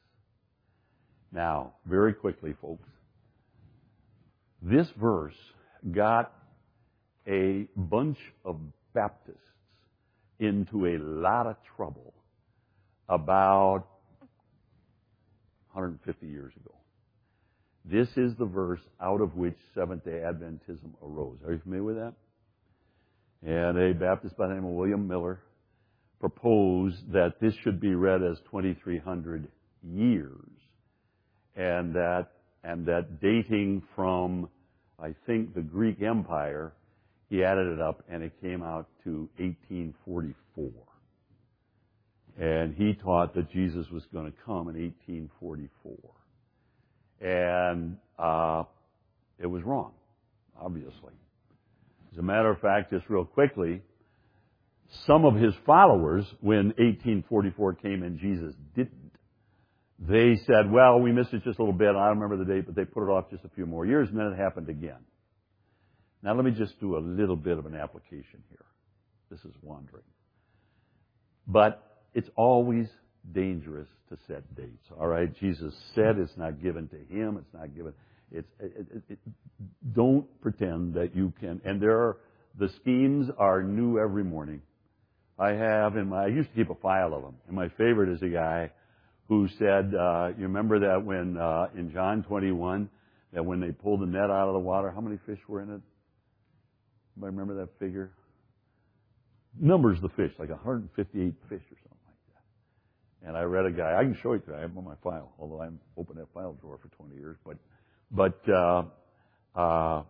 Now, very quickly, folks, this verse got a bunch of Baptists into a lot of trouble about one hundred fifty years ago. This is the verse out of which Seventh-day Adventism arose. Are you familiar with that? And a Baptist by the name of William Miller proposed that this should be read as twenty-three hundred years, and that and that dating from, I think, the Greek Empire, he added it up, and it came out to eighteen forty-four. And he taught that Jesus was going to come in eighteen forty-four. And uh, it was wrong, obviously. As a matter of fact, just real quickly, some of his followers, when eighteen forty-four came and Jesus didn't, they said, well, we missed it just a little bit. I don't remember the date, but they put it off just a few more years, and then it happened again. Now, let me just do a little bit of an application here. This is wandering. But it's always dangerous to set dates, all right? Jesus said it's not given to him. It's not given. It's it, it, it, don't pretend that you can. And there are, the schemes are new every morning. I have in my, I used to keep a file of them. And my favorite is a guy who said, uh, you remember that when, uh, in John twenty-one, that when they pulled the net out of the water, how many fish were in it? Anybody remember that figure? Numbers the fish, like one hundred fifty-eight fish or something like that. And I read a guy, I can show it to you, I have it on my file, although I haven't opened that file drawer for twenty years, but, but, uh, uh,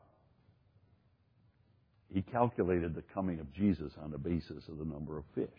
he calculated the coming of Jesus on the basis of the number of fish.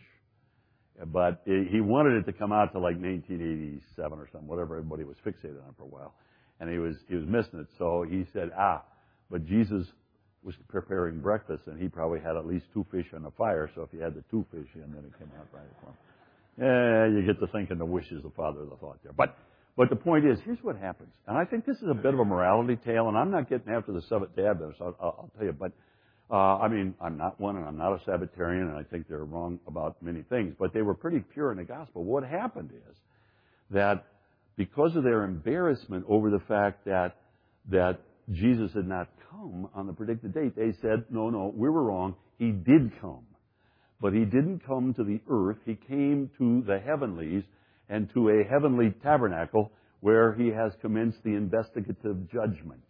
But he wanted it to come out to like nineteen eighty-seven or something, whatever everybody was fixated on for a while. And he was, he was missing it. So he said, ah, but Jesus was preparing breakfast, and he probably had at least two fish on the fire, so if he had the two fish in, then it came out right for him. Yeah, you get to thinking the wish is the father of the thought there. But but the point is, here's what happens. And I think this is a bit of a morality tale, and I'm not getting after the Seventh-day Adventists, I'll, I'll, I'll tell you. But, uh, I mean, I'm not one, and I'm not a Sabbatarian, and I think they're wrong about many things. But they were pretty pure in the gospel. What happened is that because of their embarrassment over the fact that that Jesus had not come on the predicted date, they said, no, no, we were wrong. He did come. But he didn't come to the earth. He came to the heavenlies and to a heavenly tabernacle where he has commenced the investigative judgment.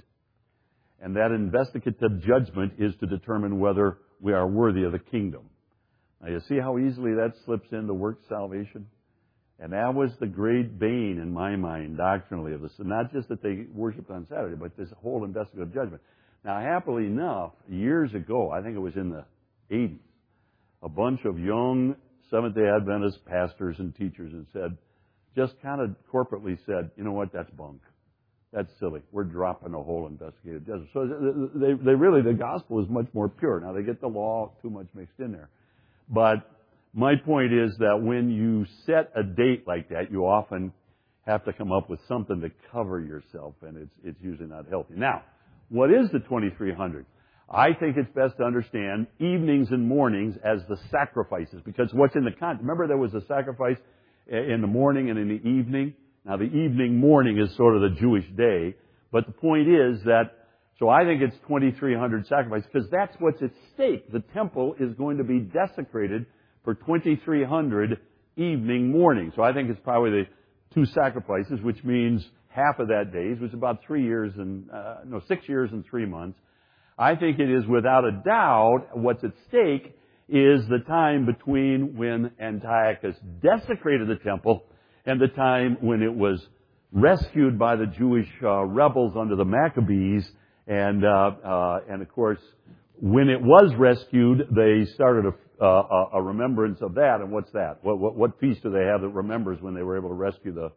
And that investigative judgment is to determine whether we are worthy of the kingdom. Now, you see how easily that slips into works salvation? And that was the great bane in my mind, doctrinally, of this. And not just that they worshiped on Saturday, but this whole investigative judgment. Now, happily enough, years ago, I think it was in the eighties, a bunch of young Seventh-day Adventist pastors and teachers had said, just kind of corporately said, you know what, that's bunk. That's silly. We're dropping the whole investigative judgment. So they, they really, the gospel is much more pure. Now, they get the law too much mixed in there. But my point is that when you set a date like that, you often have to come up with something to cover yourself, and it's it's usually not healthy. Now, what is the twenty-three hundred? I think it's best to understand evenings and mornings as the sacrifices, because what's in the context. Remember, there was a sacrifice in the morning and in the evening. Now, the evening morning is sort of the Jewish day, but the point is that, so I think it's twenty-three hundred sacrifices, because that's what's at stake. The temple is going to be desecrated for twenty-three hundred evening morning. So I think it's probably the two sacrifices, which means half of that days, which is about three years and, uh, no, six years and three months. I think it is without a doubt what's at stake is the time between when Antiochus desecrated the temple and the time when it was rescued by the Jewish uh, rebels under the Maccabees. And, uh, uh, and of course, when it was rescued, they started a Uh, a remembrance of that. And what's that? What, what, what feast do they have that remembers when they were able to rescue the...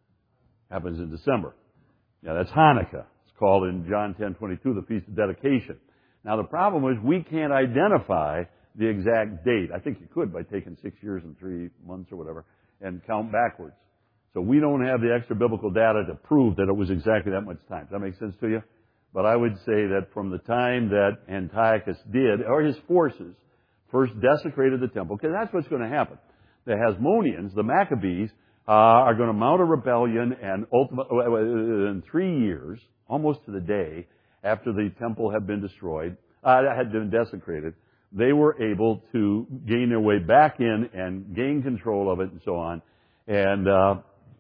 Happens in December. Yeah, that's Hanukkah. It's called in John ten twenty-two the Feast of Dedication. Now, the problem is we can't identify the exact date. I think you could by taking six years and three months or whatever and count backwards. So we don't have the extra biblical data to prove that it was exactly that much time. Does that make sense to you? But I would say that from the time that Antiochus did, or his forces, first desecrated the temple, because that's what's going to happen. The Hasmoneans, the Maccabees, uh, are going to mount a rebellion, and ultimately, in three years, almost to the day, after the temple had been destroyed, uh, had been desecrated, they were able to gain their way back in and gain control of it and so on. And uh,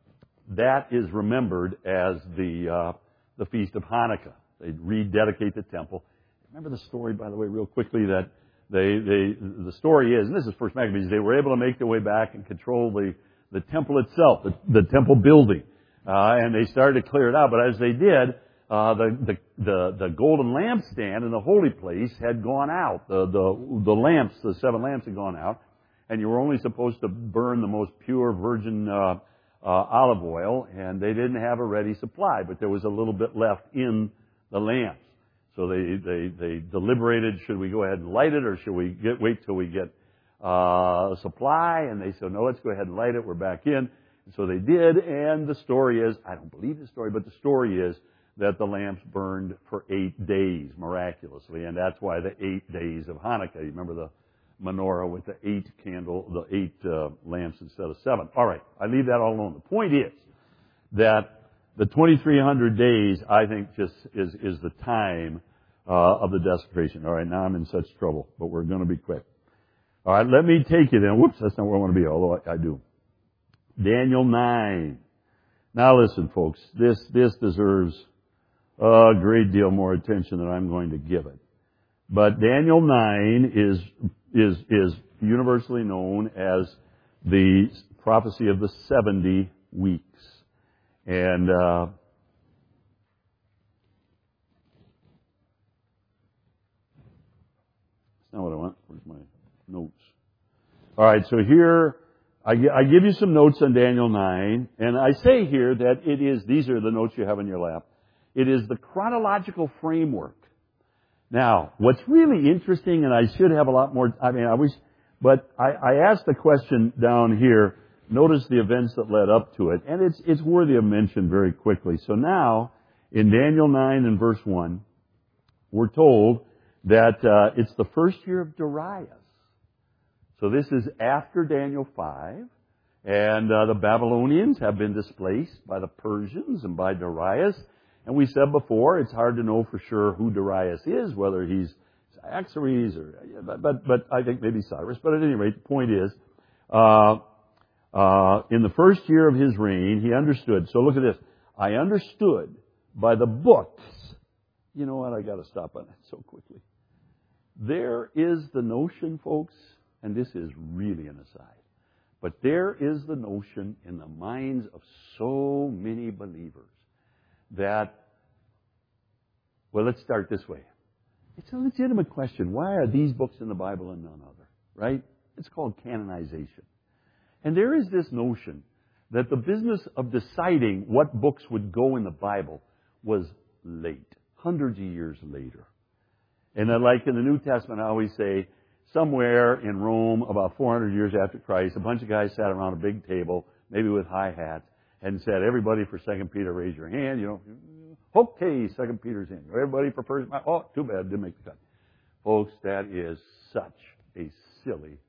that is remembered as the uh, the Feast of Hanukkah. They rededicate the temple. Remember the story, by the way, real quickly, that they, they the story is, and this is First Maccabees, they were able to make their way back and control the, the temple itself, the, the temple building. Uh, and they started to clear it out. But as they did, uh, the, the, the, the golden lampstand in the holy place had gone out. The, the, the lamps, the seven lamps had gone out. And you were only supposed to burn the most pure virgin uh, uh, olive oil, and they didn't have a ready supply, but there was a little bit left in the lamps. So they, they, they deliberated, should we go ahead and light it, or should we get, wait till we get uh, supply? And they said, no, let's go ahead and light it. We're back in. And so they did, and the story is, I don't believe the story, but the story is that the lamps burned for eight days miraculously, and that's why the eight days of Hanukkah. You remember the menorah with the eight candle, the eight uh, lamps instead of seven. All right, I leave that all alone. The point is that the twenty-three hundred days, I think, just is, is the time uh, of the desecration. All right, now I'm in such trouble, but we're going to be quick. All right, let me take you then. Whoops, that's not where I want to be, although I, I do. Daniel nine. Now listen, folks, this, this deserves a great deal more attention than I'm going to give it. But Daniel nine is, is, is universally known as the prophecy of the seventy weeks. And uh, that's not what I want. Where's my notes? All right, so here I, I give you some notes on Daniel nine, and I say here that it is, these are the notes you have in your lap, it is the chronological framework. Now, what's really interesting, and I should have a lot more, I mean, I wish, but I, I asked the question down here. Notice the events that led up to it, and it's it's worthy of mention very quickly. So now, in Daniel nine and verse one, we're told that uh, it's the first year of Darius. So this is after Daniel five, and uh, the Babylonians have been displaced by the Persians and by Darius. And we said before, it's hard to know for sure who Darius is, whether he's Cyaxares or, but, but, but I think maybe Cyrus. But at any rate, the point is, uh, Uh, in the first year of his reign, he understood. So look at this. I understood by the books. You know what? I got to stop on that so quickly. There is the notion, folks, and this is really an aside, but there is the notion in the minds of so many believers that, well, let's start this way. It's a legitimate question. Why are these books in the Bible and none other? Right? It's called canonization. And there is this notion that the business of deciding what books would go in the Bible was late, hundreds of years later. And then, like in the New Testament, I always say, somewhere in Rome, about four hundred years after Christ, a bunch of guys sat around a big table, maybe with high hats, and said, everybody for Second Peter, raise your hand. You know, okay, Second Peter's in. Everybody for First, oh, too bad, didn't make the cut. Folks, that is such a silly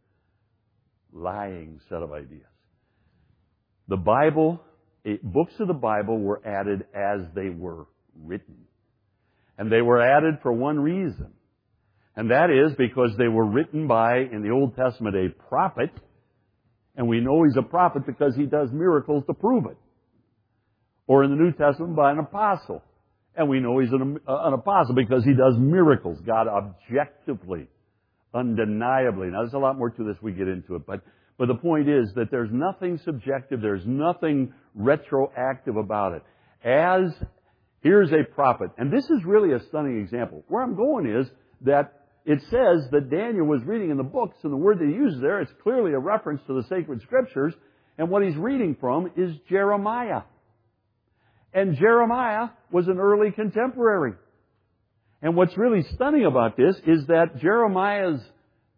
lying set of ideas. The Bible, it, books of the Bible were added as they were written. And they were added for one reason. And that is because they were written by, in the Old Testament, a prophet. And we know he's a prophet because he does miracles to prove it. Or in the New Testament, by an apostle. And we know he's an, an apostle because he does miracles. God objectively, undeniably. Now, there's a lot more to this. We get into it. But, but the point is that there's nothing subjective. There's nothing retroactive about it. As, here's a prophet. And this is really a stunning example. Where I'm going is that it says that Daniel was reading in the books, and the word that he uses there, it's clearly a reference to the sacred scriptures. And what he's reading from is Jeremiah. And Jeremiah was an early contemporary. And what's really stunning about this is that Jeremiah's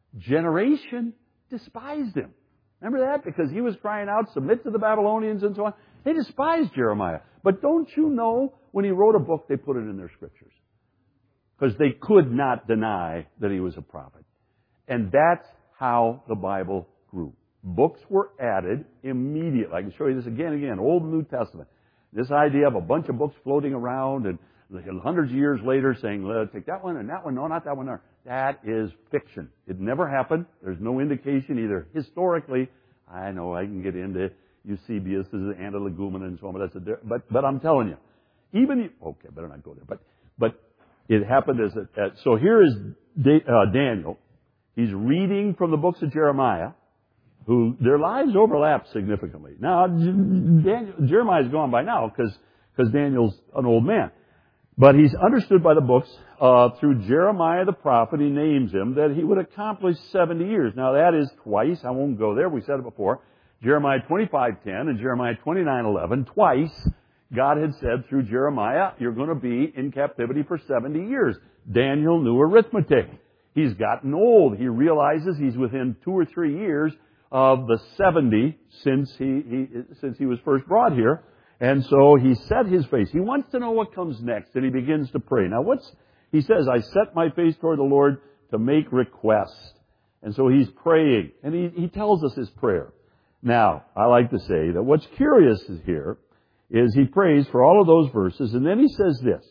generation despised him. Remember that? Because he was crying out, submit to the Babylonians and so on. They despised Jeremiah. But don't you know, when he wrote a book, they put it in their scriptures. Because they could not deny that he was a prophet. And that's how the Bible grew. Books were added immediately. I can show you this again and again, Old and New Testament. This idea of a bunch of books floating around and hundreds of years later saying, let's take that one and that one, no, not that one. There. That is fiction. It never happened. There's no indication either historically. I know I can get into Eusebius, Antilegumena, and so on, but that's a, but but I'm telling you, even okay, better not go there. But but it happened as a, as, so. Here is uh, Daniel. He's reading from the books of Jeremiah, who their lives overlap significantly. Now Daniel, Jeremiah's gone by now because because Daniel's an old man. But he's understood by the books uh, through Jeremiah the prophet. He names him that he would accomplish seventy years. Now that is twice. I won't go there. We said it before. Jeremiah twenty-five ten and Jeremiah twenty-nine eleven. Twice God had said through Jeremiah, you're going to be in captivity for seventy years. Daniel knew arithmetic. He's gotten old. He realizes he's within two or three years of the seventy since he, he since he was first brought here. And so he set his face. He wants to know what comes next, and he begins to pray. Now, what's he says, I set my face toward the Lord to make request. And so he's praying, and he, he tells us his prayer. Now, I like to say that what's curious is here is he prays for all of those verses, and then he says this,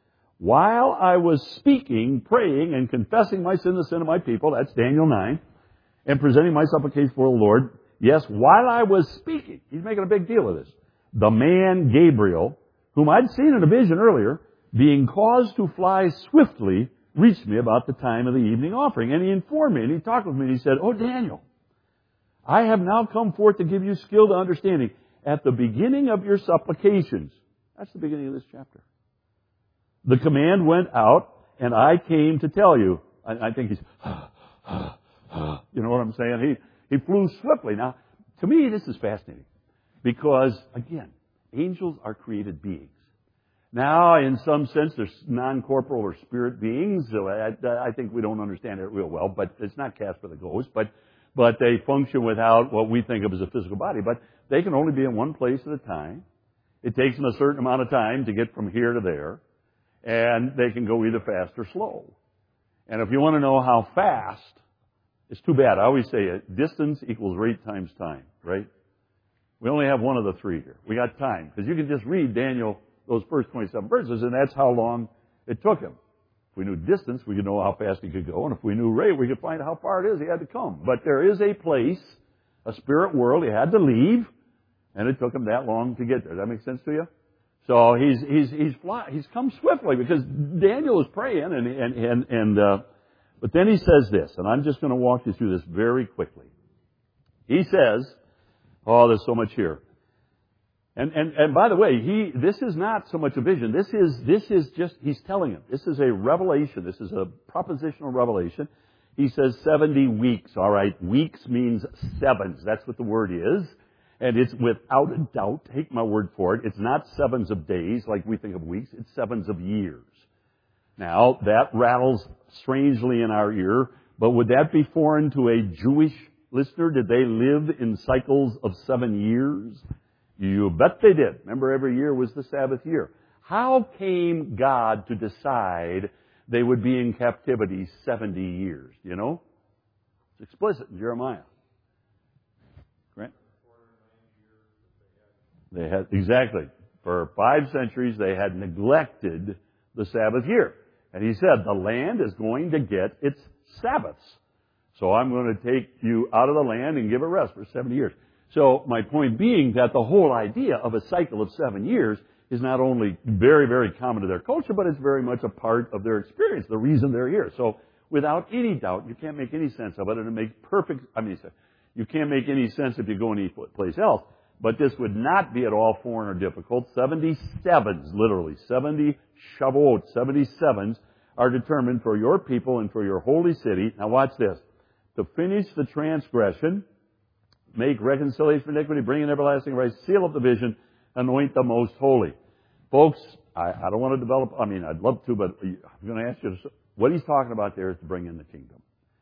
while I was speaking, praying, and confessing my sin, the sin of my people, that's Daniel nine, and presenting my supplication for the Lord, yes, while I was speaking, he's making a big deal of this, the man Gabriel, whom I'd seen in a vision earlier, being caused to fly swiftly, reached me about the time of the evening offering. And he informed me, and he talked with me, and he said, oh, Daniel, I have now come forth to give you skill to understanding. At the beginning of your supplications, that's the beginning of this chapter, the command went out, and I came to tell you. I, I think he's, you know what I'm saying? He, he flew swiftly. Now, to me, this is fascinating. Because, again, angels are created beings. Now, in some sense, they're non-corporal or spirit beings. So I, I think we don't understand it real well, but it's not cast for the ghost. But, but they function without what we think of as a physical body. But they can only be in one place at a time. It takes them a certain amount of time to get from here to there. And they can go either fast or slow. And if you want to know how fast, it's too bad. I always say it, distance equals rate times time, right? We only have one of the three here. We got time. Because you can just read Daniel, those first twenty-seven verses, and that's how long it took him. If we knew distance, we could know how fast he could go. And if we knew rate, we could find how far it is he had to come. But there is a place, a spirit world he had to leave, and it took him that long to get there. Does that make sense to you? So he's he's he's fly, he's come swiftly because Daniel is praying, and and and, and uh, but then he says this, and I'm just going to walk you through this very quickly. He says, oh, there's so much here. And, and, and by the way, he, this is not so much a vision. This is, this is just, he's telling him. This is a revelation. This is a propositional revelation. He says seventy weeks. All right. Weeks means sevens. That's what the word is. And it's without a doubt, take my word for it, it's not sevens of days like we think of weeks. It's sevens of years. Now, that rattles strangely in our ear, but would that be foreign to a Jewish listener? Did they live in cycles of seven years? You bet they did. Remember, every year was the Sabbath year. How came God to decide they would be in captivity seventy years? You know? It's explicit in Jeremiah. Right? They had, exactly. For five centuries, they had neglected the Sabbath year. And he said, the land is going to get its Sabbaths. So I'm going to take you out of the land and give it rest for seventy years. So my point being that the whole idea of a cycle of seven years is not only very, very common to their culture, but it's very much a part of their experience, the reason they're here. So without any doubt, you can't make any sense of it, and it makes perfect, I mean, you can't make any sense if you go any place else, but this would not be at all foreign or difficult. seventy-sevens, literally, seventy Shavuot, seventy-sevens are determined for your people and for your holy city. Now watch this. To finish the transgression, make reconciliation for iniquity, bring in everlasting rights, seal up the vision, anoint the most holy. Folks, I, I don't want to develop, I mean, I'd love to, but I'm going to ask you, to, what he's talking about there is to bring in the kingdom.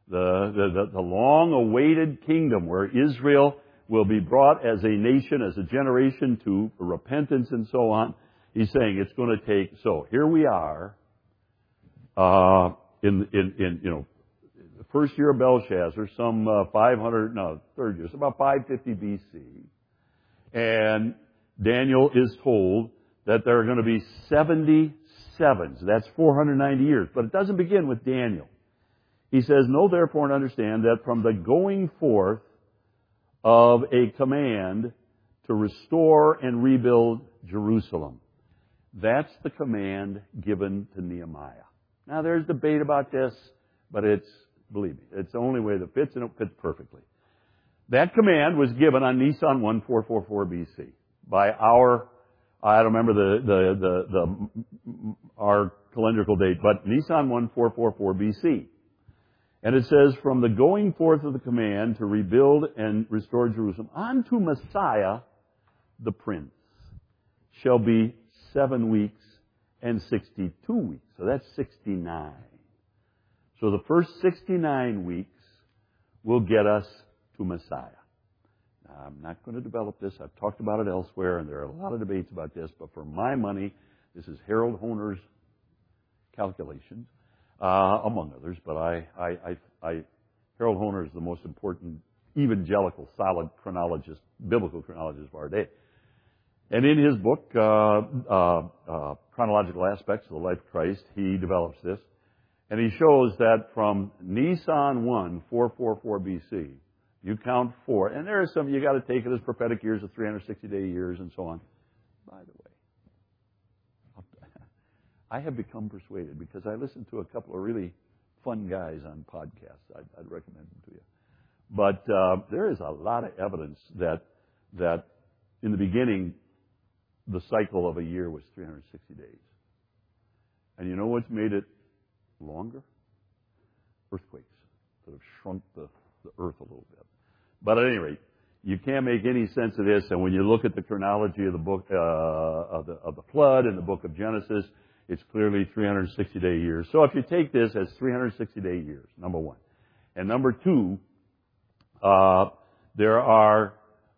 The, the, the long-awaited kingdom where Israel will be brought as a nation, as a generation to repentance and so on. He's saying it's going to take, so here we are, uh, in, in, in, you know, the first year of Belshazzar, some uh, five hundred, no, third year, it's about five fifty B C. And Daniel is told that there are going to be seventy-sevens. That's four hundred ninety years. But it doesn't begin with Daniel. He says, know therefore and understand that from the going forth of a command to restore and rebuild Jerusalem, that's the command given to Nehemiah. Now there's debate about this, but it's, believe me, it's the only way that fits, and it fits perfectly. That command was given on Nisan one four four four B C by our, I don't remember the, the, the, the, our calendrical date, but Nisan one four four four B C. And it says, from the going forth of the command to rebuild and restore Jerusalem unto Messiah the Prince shall be seven weeks and sixty-two weeks. So that's sixty-nine. So the first sixty-nine weeks will get us to Messiah. Now, I'm not going to develop this. I've talked about it elsewhere, and there are a lot of debates about this. But for my money, this is Harold Honer's calculations. Uh, among others, but I, I, I, I, Harold Honer is the most important evangelical, solid chronologist, biblical chronologist of our day. And in his book, uh, uh, uh, Chronological Aspects of the Life of Christ, he develops this. And he shows that from Nisan one, four four four B C, you count four. And there are some, you got to take it as prophetic years of three hundred sixty day years and so on. By the way, I have become persuaded because I listened to a couple of really fun guys on podcasts. I'd, I'd recommend them to you. But uh, there is a lot of evidence that that in the beginning, the cycle of a year was three hundred sixty days. And you know what's made it longer? Earthquakes that have shrunk the, the earth a little bit. But at any rate, you can't make any sense of this. And when you look at the chronology of the book uh, of the of the flood and the book of Genesis, it's clearly three hundred sixty day years. So if you take this as three hundred sixty day years, number one. And number two, uh, there are,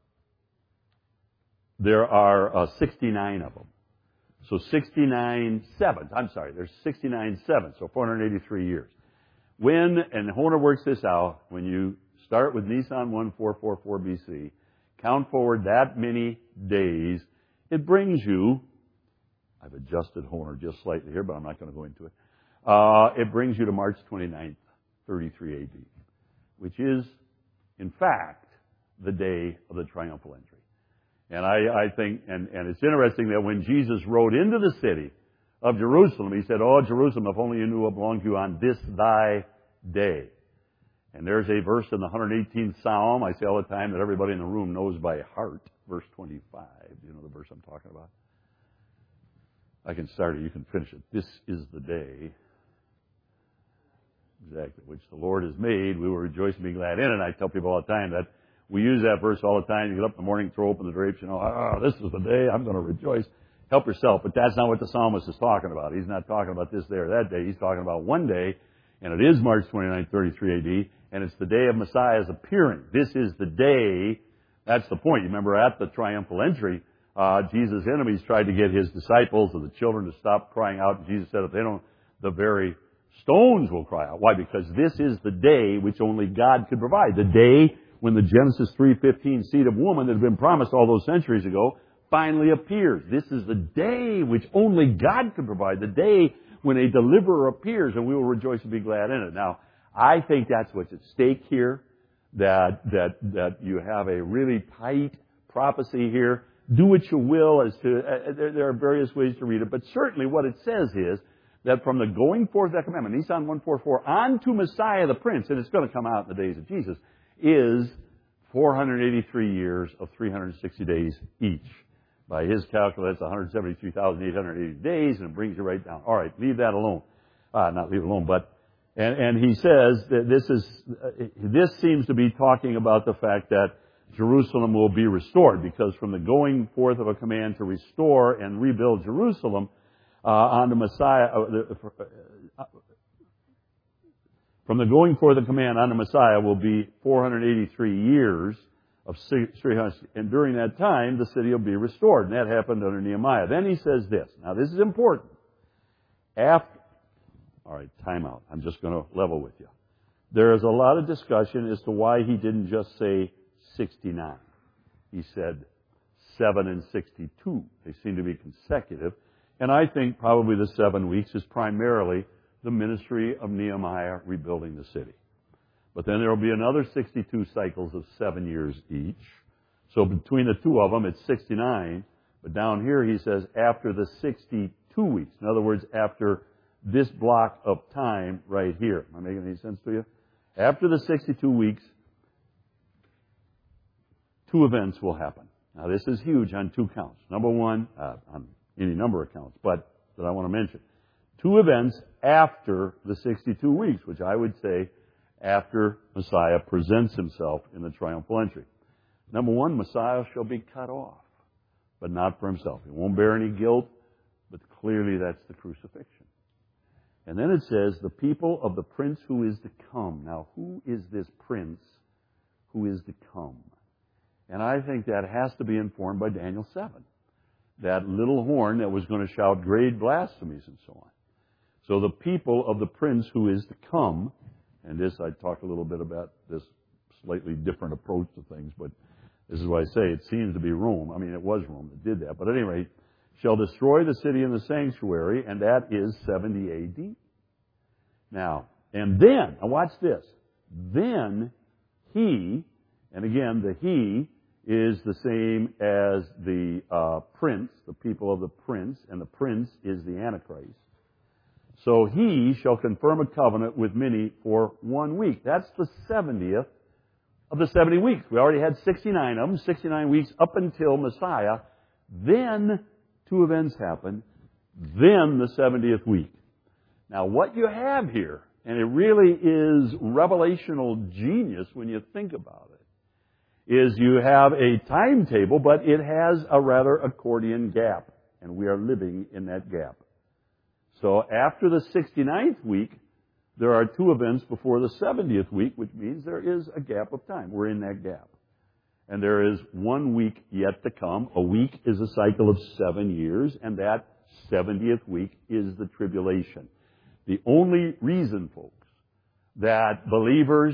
there are uh, sixty-nine of them. So sixty-nine sevens. I'm sorry, there's sixty-nine sevens, so four hundred eighty-three years. When, and Honer works this out, when you start with Nisan one four four four B C, count forward that many days, it brings you, I've adjusted Honer just slightly here, but I'm not going to go into it. Uh, it brings you to March twenty-ninth, thirty-three A D, which is, in fact, the day of the triumphal entry. And I, I think, and, and it's interesting that when Jesus rode into the city of Jerusalem, he said, "Oh, Jerusalem, if only you knew what belonged to you on this thy day." And there's a verse in the one hundred eighteenth Psalm, I say all the time, that everybody in the room knows by heart, verse twenty-five. Do you know the verse I'm talking about? I can start it, you can finish it. This is the day, exactly, which the Lord has made. We will rejoice and be glad in it. And I tell people all the time that we use that verse all the time. You get up in the morning, throw open the drapes, you know, ah, this is the day, I'm going to rejoice. Help yourself. But that's not what the psalmist is talking about. He's not talking about this day or that day. He's talking about one day, and it is March twenty-ninth, thirty-three A D, and it's the day of Messiah's appearing. This is the day, that's the point. You remember at the triumphal entry, Uh, Jesus' enemies tried to get his disciples or the children to stop crying out. And Jesus said, if they don't, the very stones will cry out. Why? Because this is the day which only God could provide. The day when the Genesis three fifteen seed of woman that had been promised all those centuries ago finally appears. This is the day which only God could provide. The day when a deliverer appears, and we will rejoice and be glad in it. Now, I think that's what's at stake here, that, that, that you have a really tight prophecy here. Do what you will as to, uh, there, there are various ways to read it, but certainly what it says is that from the going forth of that commandment, Nisan one four four, on to Messiah the Prince, and it's going to come out in the days of Jesus, is four hundred eighty-three years of three hundred sixty days each. By his calculation, that's one hundred seventy-three thousand eight hundred eighty days, and it brings you right down. All right, leave that alone. Uh, not leave it alone, but, and, and he says that this is, uh, this seems to be talking about the fact that Jerusalem will be restored, because from the going forth of a command to restore and rebuild Jerusalem uh, on the Messiah, uh, uh, from the going forth of the command on the Messiah will be four hundred eighty-three years of three hundred, and during that time the city will be restored. And that happened under Nehemiah. Then he says this. Now this is important. After, all right, time out. I'm just going to level with you. There is a lot of discussion as to why he didn't just say sixty-nine. He said seven and sixty-two. They seem to be consecutive. And I think probably the seven weeks is primarily the ministry of Nehemiah rebuilding the city. But then there will be another sixty-two cycles of seven years each. So between the two of them, it's sixty-nine. But down here he says after the sixty-two weeks. In other words, after this block of time right here. Am I making any sense to you? After the sixty-two weeks, two events will happen. Now this is huge on two counts. Number one, uh, on any number of counts, but that I want to mention. Two events after the sixty-two weeks, which I would say after Messiah presents himself in the triumphal entry. Number one, Messiah shall be cut off, but not for himself. He won't bear any guilt, but clearly that's the crucifixion. And then it says, the people of the prince who is to come. Now, who is this prince who is to come? And I think that has to be informed by Daniel seven. That little horn that was going to shout great blasphemies and so on. So the people of the prince who is to come, and this, I talk a little bit about this slightly different approach to things, but this is why I say it seems to be Rome. I mean, it was Rome that did that. But at any rate, shall destroy the city and the sanctuary, and that is seventy A D. Now, and then, now watch this. Then he, and again, the he is the same as the uh, prince, the people of the prince, and the prince is the Antichrist. So he shall confirm a covenant with many for one week. That's the seventieth of the seventy weeks. We already had sixty-nine of them, sixty-nine weeks up until Messiah. Then two events happen. Then the seventieth week. Now what you have here, and it really is revelational genius when you think about it, is you have a timetable, but it has a rather accordion gap. And we are living in that gap. So after the sixty-ninth week, there are two events before the seventieth week, which means there is a gap of time. We're in that gap. And there is one week yet to come. A week is a cycle of seven years, and that seventieth week is the tribulation. The only reason, folks, that believers,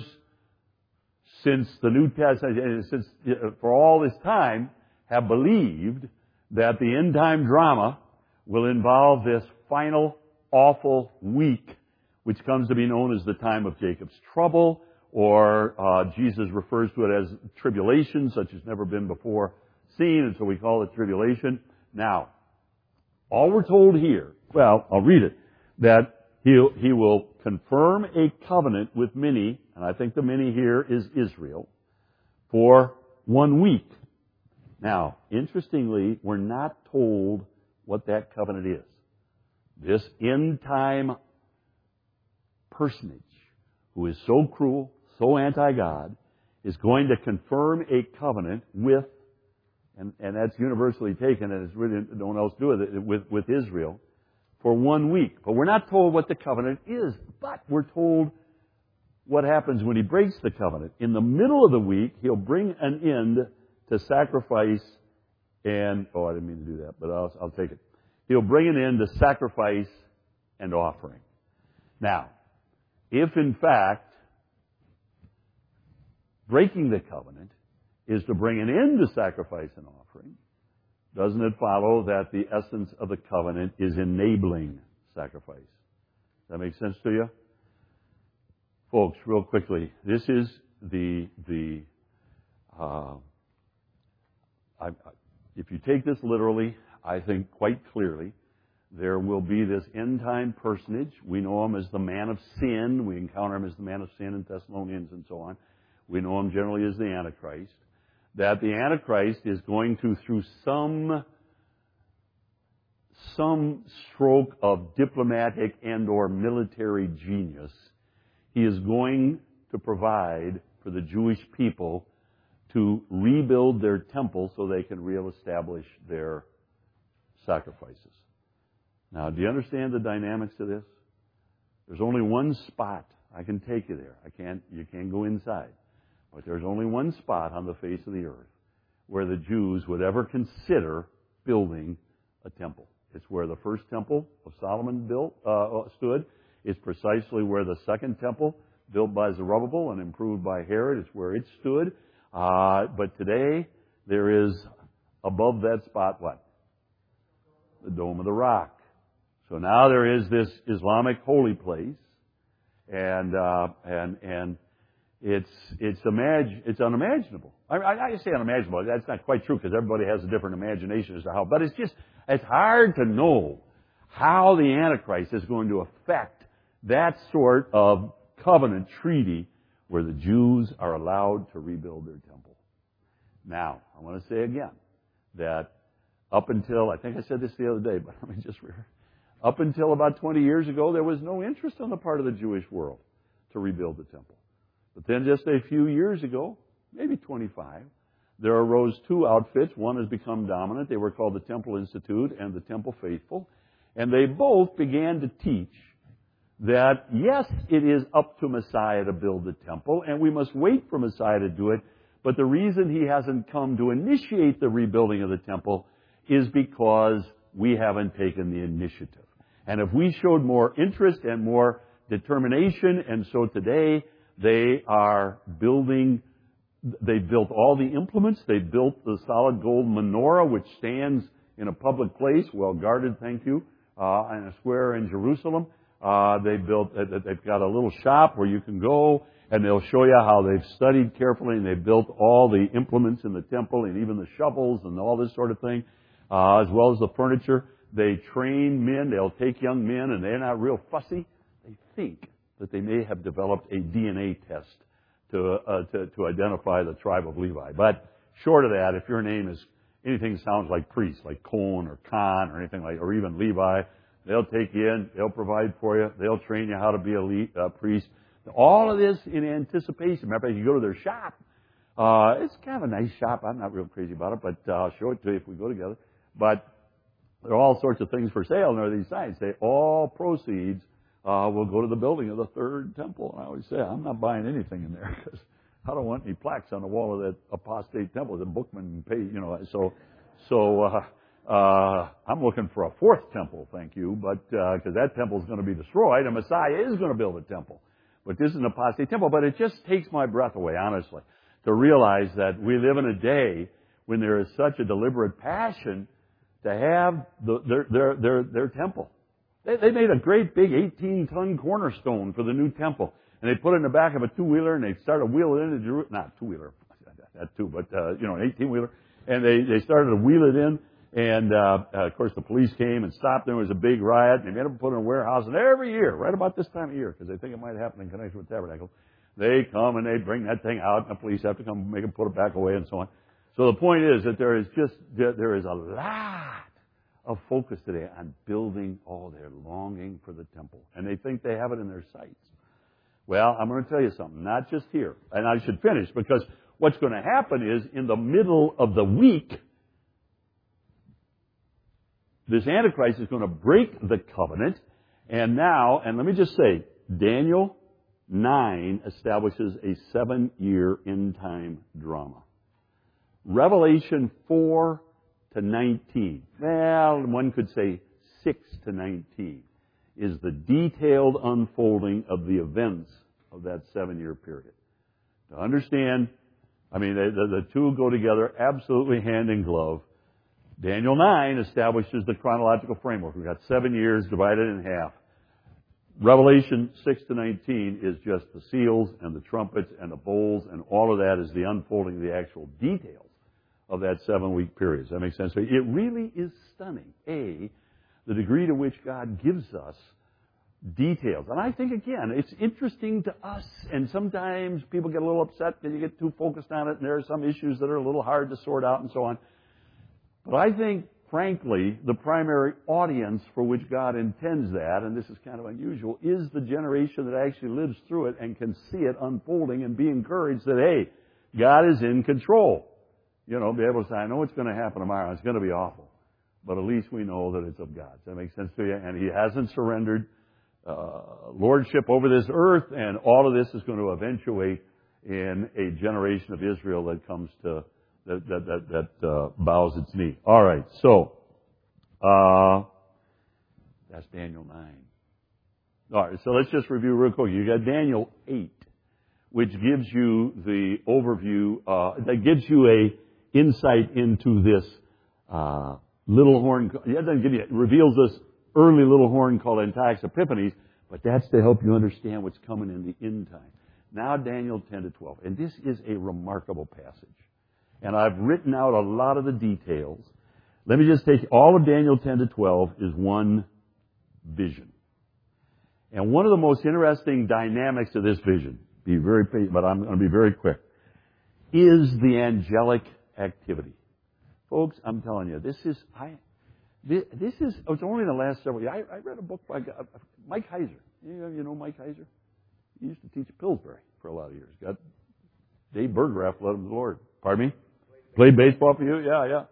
since the New Testament, since for all this time, have believed that the end time drama will involve this final awful week, which comes to be known as the time of Jacob's trouble, or uh, Jesus refers to it as tribulation, such as never been before seen, and so we call it tribulation. Now, all we're told here, well, I'll read it, that he'll, he will confirm a covenant with many, and I think the many here is Israel, for one week. Now, interestingly, we're not told what that covenant is. This end-time personage who is so cruel, so anti-God, is going to confirm a covenant with, and, and that's universally taken, and it's really no one else do with it, with, with Israel, for one week. But we're not told what the covenant is, but we're told what happens when he breaks the covenant. In the middle of the week, he'll bring an end to sacrifice and, oh, I didn't mean to do that, but I'll, I'll take it. He'll bring an end to sacrifice and offering. Now, if in fact breaking the covenant is to bring an end to sacrifice and offering, doesn't it follow that the essence of the covenant is enabling sacrifice? Does that make sense to you? Folks, real quickly, this is the, the uh, I, I, if you take this literally, I think quite clearly, there will be this end-time personage. We know him as the man of sin. We encounter him as the man of sin in Thessalonians and so on. We know him generally as the Antichrist. That the Antichrist is going to, through some, some stroke of diplomatic and or military genius, he is going to provide for the Jewish people to rebuild their temple so they can reestablish their sacrifices. Now, do you understand the dynamics of this? There's only one spot I can take you there. I can't, you can't go inside. But there's only one spot on the face of the earth where the Jews would ever consider building a temple. It's where the first temple of Solomon built uh, stood. It's precisely where the second temple, built by Zerubbabel and improved by Herod, is where it stood. Uh, but today, there is above that spot what? The Dome of the Rock. So now there is this Islamic holy place, and uh, and and it's it's imag- it's unimaginable. I, I, I say unimaginable. That's not quite true because everybody has a different imagination as to how. But it's just it's hard to know how the Antichrist is going to affect that sort of covenant treaty where the Jews are allowed to rebuild their temple. Now, I want to say again that up until, I think I said this the other day, but let me just, up until about twenty years ago, there was no interest on the part of the Jewish world to rebuild the temple. But then just a few years ago, maybe twenty-five, there arose two outfits. One has become dominant. They were called the Temple Institute and the Temple Faithful. And they both began to teach that, yes, it is up to Messiah to build the temple, and we must wait for Messiah to do it, but the reason he hasn't come to initiate the rebuilding of the temple is because we haven't taken the initiative. And if we showed more interest and more determination, and so today they are building, they built all the implements, they built the solid gold menorah, which stands in a public place, well guarded, thank you, uh, in a square in Jerusalem. Uh, they built, they've got a little shop where you can go and they'll show you how they've studied carefully and they built all the implements in the temple and even the shovels and all this sort of thing, uh, as well as the furniture. They train men, they'll take young men and they're not real fussy. They think that they may have developed a D N A test to, uh, to, to identify the tribe of Levi. But short of that, if your name is anything that sounds like priest, like Cohen or Khan or anything like, or even Levi, they'll take you in, they'll provide for you, they'll train you how to be a le- uh, priest. All of this in anticipation. Matter of fact, you go to their shop. Uh, it's kind of a nice shop. I'm not real crazy about it, but uh, I'll show it to you if we go together. But there are all sorts of things for sale, and there are these signs say all proceeds uh, will go to the building of the third temple. And I always say, I'm not buying anything in there because I don't want any plaques on the wall of that apostate temple. The bookman pay, you know. So, so. Uh, Uh, I'm looking for a fourth temple, thank you, but, uh, cause that temple is going to be destroyed and Messiah is going to build a temple. But this is an apostate temple, but it just takes my breath away, honestly, to realize that we live in a day when there is such a deliberate passion to have the, their, their, their, their temple. They, they made a great big eighteen ton cornerstone for the new temple, and they put it in the back of a two-wheeler and they started wheeling it into Jerusalem, not two-wheeler, that too, but, uh, you know, an eighteen-wheeler, and they, they started to wheel it in. And, uh, uh, of course, the police came and stopped. There was a big riot, and they ended up putting it in a warehouse. And every year, right about this time of year, because they think it might happen in connection with Tabernacle, they come and they bring that thing out, and the police have to come make them put it back away and so on. So the point is that there is just, there is a lot of focus today on building all their longing for the temple. And they think they have it in their sights. Well, I'm going to tell you something, not just here. And I should finish, because what's going to happen is in the middle of the week, this Antichrist is going to break the covenant, and now, and let me just say, Daniel nine establishes a seven-year end-time drama. Revelation four to nineteen, well, one could say six to nineteen, is the detailed unfolding of the events of that seven-year period. To understand, I mean, the, the, the two go together absolutely hand in glove. Daniel nine establishes the chronological framework. We've got seven years divided in half. Revelation six to nineteen is just the seals and the trumpets and the bowls, and all of that is the unfolding of the actual details of that seven-week period. Does that make sense? So it really is stunning, A, the degree to which God gives us details. And I think, again, it's interesting to us, and sometimes people get a little upset because you get too focused on it, and there are some issues that are a little hard to sort out and so on. But I think, frankly, the primary audience for which God intends that, and this is kind of unusual, is the generation that actually lives through it and can see it unfolding and be encouraged that, hey, God is in control. You know, be able to say, I know what's going to happen tomorrow. It's going to be awful. But at least we know that it's of God. Does that make sense to you? And He hasn't surrendered. uh, lordship over this earth, and all of this is going to eventuate in a generation of Israel that comes to that that that, that uh, bows its knee. All right, so uh, that's Daniel nine. All right, so let's just review real quick. You got Daniel eight, which gives you the overview. Uh, that gives you a insight into this uh, little horn. It doesn't give you. It reveals this early little horn called Antiochus Epiphanes, but that's to help you understand what's coming in the end time. Now Daniel ten to twelve. And this is a remarkable passage. And I've written out a lot of the details. Let me just take all of Daniel ten to twelve is one vision. And one of the most interesting dynamics of this vision, be very, but I'm going to be very quick, is the angelic activity. Folks, I'm telling you, this is, I, this, this is, it's only in the last several years. I, I read a book by uh, Mike Heiser. You know, you know Mike Heiser? He used to teach at Pillsbury for a lot of years. Got Dave Berggraf led him to the Lord. Pardon me? Played baseball for you? Yeah, yeah.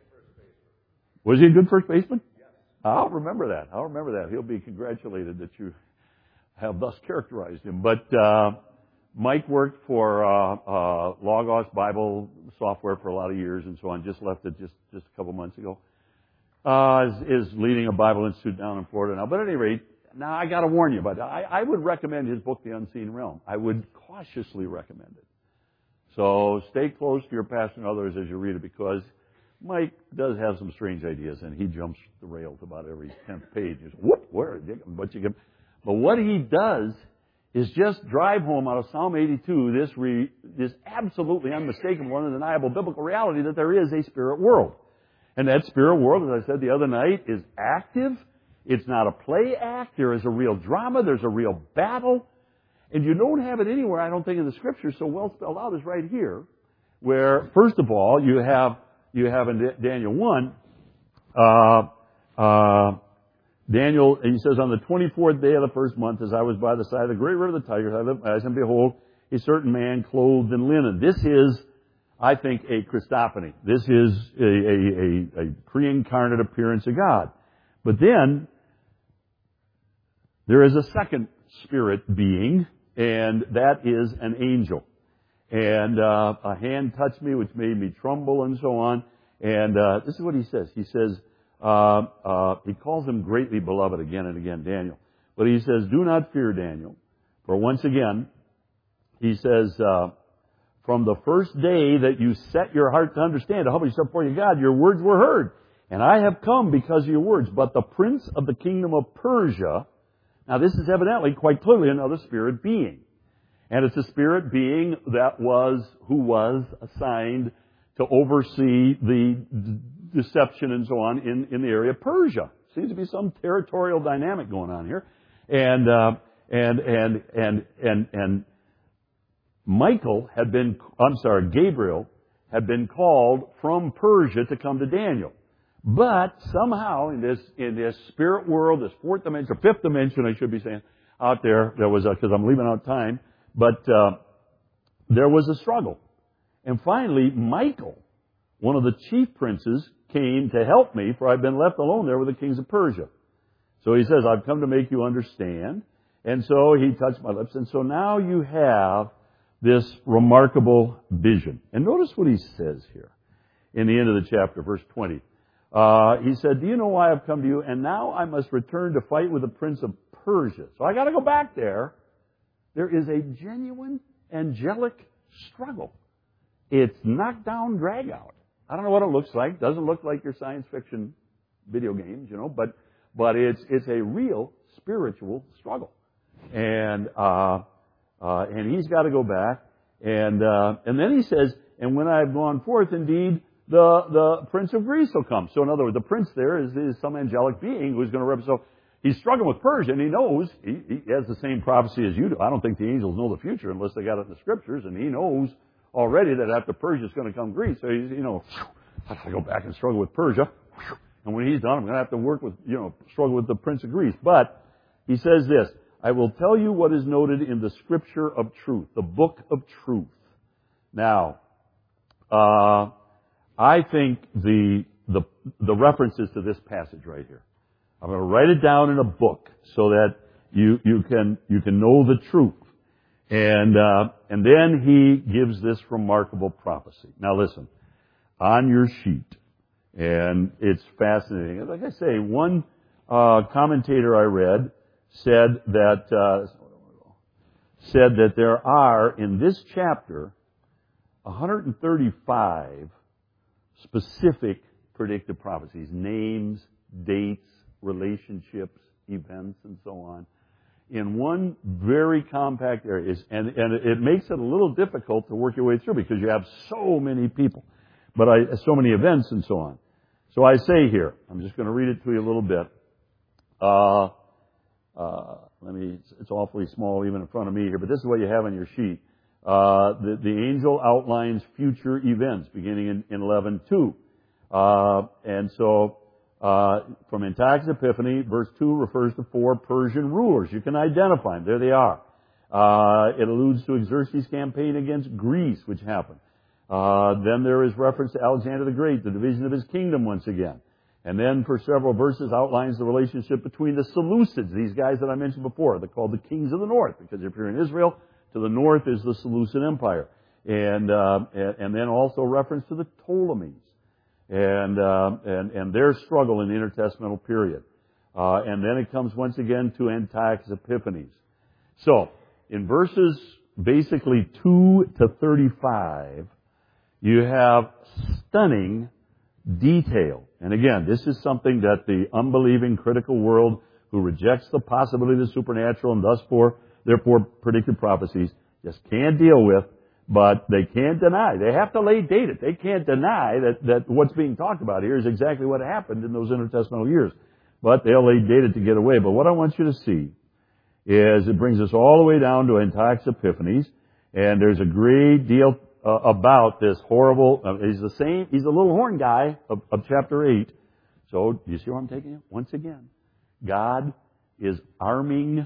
Was he a good first baseman? Yes. I'll remember that. I'll remember that. He'll be congratulated that you have thus characterized him. But uh, Mike worked for uh, uh, Logos Bible software for a lot of years and so on. Just left it just, just a couple months ago. Uh, is, is leading a Bible Institute down in Florida now. But at any rate, now I got to warn you, but I, I would recommend his book, The Unseen Realm. I would cautiously recommend it. So stay close to your pastor and others as you read it, because Mike does have some strange ideas, and he jumps the rails about every tenth page. He's, whoop, where? But you can, but what he does is just drive home out of Psalm eighty-two this re, this absolutely unmistakable, undeniable biblical reality that there is a spirit world, and that spirit world, as I said the other night, is active. It's not a play act. There is a real drama. There's a real battle. And you don't have it anywhere, I don't think, in the Scripture so well spelled out as right here, where, first of all, you have you have in Daniel one, uh, uh, Daniel, he says, on the twenty-fourth day of the first month, as I was by the side of the great river of the Tigris, I looked eyes, and behold, a certain man clothed in linen. This is, I think, a Christophany. This is a, a, a, a pre-incarnate appearance of God. But then, there is a second spirit being, and that is an angel. And uh, a hand touched me, which made me tremble, and so on. And uh, this is what he says. He says, uh, uh, he calls him greatly beloved again and again, Daniel. But he says, do not fear, Daniel. For once again, he says, uh, from the first day that you set your heart to understand, to humble yourself before your God, your words were heard. And I have come because of your words. But the prince of the kingdom of Persia, now this is evidently quite clearly another spirit being. And it's a spirit being that was, who was assigned to oversee the d- deception and so on in, in the area of Persia. Seems to be some territorial dynamic going on here. And, uh, and, and, and, and, and Michael had been, I'm sorry, Gabriel had been called from Persia to come to Daniel. But somehow in this, in this spirit world, this fourth dimension, fifth dimension, I should be saying, out there, there was a, because I'm leaving out time, but, uh, there was a struggle. And finally, Michael, one of the chief princes, came to help me, for I've been left alone there with the kings of Persia. So he says, I've come to make you understand. And so he touched my lips. And so now you have this remarkable vision. And notice what he says here in the end of the chapter, verse twenty. Uh, he said, do you know why I've come to you? And now I must return to fight with the prince of Persia. So I got to go back there. There is a genuine angelic struggle. It's knockdown, drag out. I don't know what it looks like. Doesn't look like your science fiction video games, you know, but but it's it's a real spiritual struggle. And uh, uh, and he's got to go back. And uh, and then he says, and when I have gone forth, indeed, the the prince of Greece will come. So in other words, the prince there is, is some angelic being who's going to represent. So he's struggling with Persia, and he knows, he, he has the same prophecy as you do. I don't think the angels know the future unless they got it in the Scriptures, and he knows already that after Persia is going to come Greece. So he's, you know, I got to go back and struggle with Persia. And when he's done, I'm going to have to work with, you know, struggle with the prince of Greece. But he says this, I will tell you what is noted in the Scripture of truth, the book of truth. Now, uh, I think the, the, the references to this passage right here, I'm going to write it down in a book so that you, you can, you can know the truth. And, uh, and then he gives this remarkable prophecy. Now listen, on your sheet, and it's fascinating. Like I say, one, uh, commentator I read said that, uh, said that there are, in this chapter, one hundred thirty-five specific predictive prophecies, names, dates, relationships, events, and so on, in one very compact area. And, and it makes it a little difficult to work your way through because you have so many people, but I, so many events and so on. So I say here, I'm just going to read it to you a little bit. Uh, uh, let me, it's, it's awfully small even in front of me here, but this is what you have on your sheet. Uh, the, the angel outlines future events beginning in, in eleven two. Uh, and so, uh, from Antiochus Epiphanes, verse two refers to four Persian rulers. You can identify them. There they are. Uh, it alludes to Xerxes' campaign against Greece, which happened. Uh, then there is reference to Alexander the Great, the division of his kingdom once again. And then for several verses outlines the relationship between the Seleucids, these guys that I mentioned before. They're called the kings of the north because if you're in Israel, to the north is the Seleucid Empire. And, uh, and, and then also reference to the Ptolemies and, uh, and, and their struggle in the intertestamental period. Uh, and then it comes once again to Antiochus Epiphanes. So, in verses basically two to thirty-five, you have stunning detail. And again, this is something that the unbelieving critical world who rejects the possibility of the supernatural and thus for, therefore predicted prophecies just can't deal with, but they can't deny. They have to lay data. They can't deny that, that what's being talked about here is exactly what happened in those intertestamental years. But they'll lay data to get away. But what I want you to see is it brings us all the way down to Antiochus Epiphanes, and there's a great deal uh, about this horrible, uh, he's the same, he's the little horn guy of, of chapter eight. So, do you see where I'm taking it? Once again, God is arming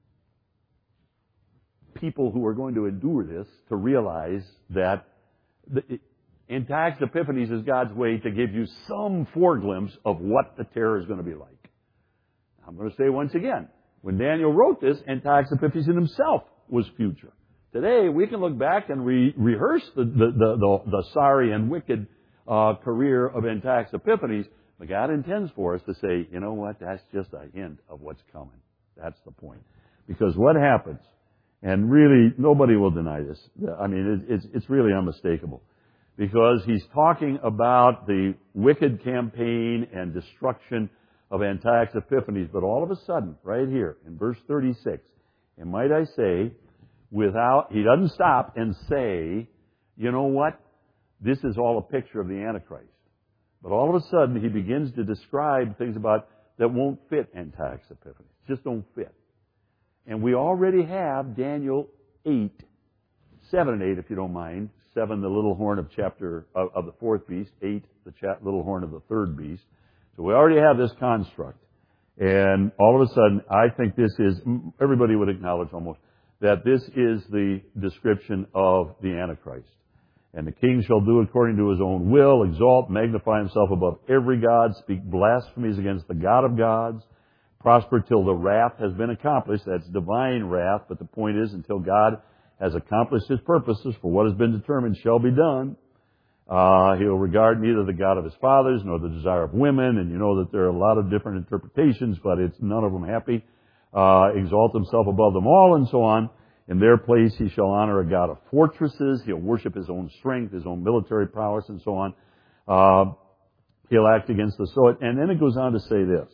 people who are going to endure this to realize that the, Antiochus Epiphanes is God's way to give you some foreglimpse of what the terror is going to be like. I'm going to say once again, when Daniel wrote this, Antiochus Epiphanes himself was future. Today, we can look back and re- rehearse the, the, the, the, the sorry and wicked uh, career of Antiochus Epiphanes, but God intends for us to say, you know what, that's just a hint of what's coming. That's the point. Because what happens, and really, nobody will deny this. I mean, it, it's, it's really unmistakable. Because he's talking about the wicked campaign and destruction of Antiochus Epiphanes, but all of a sudden, right here, in verse thirty-six, and might I say, without, he doesn't stop and say, you know what? This is all a picture of the Antichrist. But all of a sudden, he begins to describe things about that won't fit Antiochus Epiphanes. Just don't fit. And we already have Daniel eight, seven and eight, if you don't mind. Seven, the little horn of chapter of, of the fourth beast. Eight, the cha- little horn of the third beast. So we already have this construct. And all of a sudden, I think this is, everybody would acknowledge almost, that this is the description of the Antichrist. And the king shall do according to his own will, exalt, magnify himself above every god, speak blasphemies against the God of gods, prosper till the wrath has been accomplished. That's divine wrath, but the point is, until God has accomplished his purposes, for what has been determined shall be done. Uh, he'll regard neither the God of his fathers nor the desire of women, and you know that there are a lot of different interpretations, but it's none of them happy. Uh, exalt himself above them all, and so on. In their place he shall honor a God of fortresses. He'll worship his own strength, his own military prowess, and so on. Uh, he'll act against the sword. And then it goes on to say this.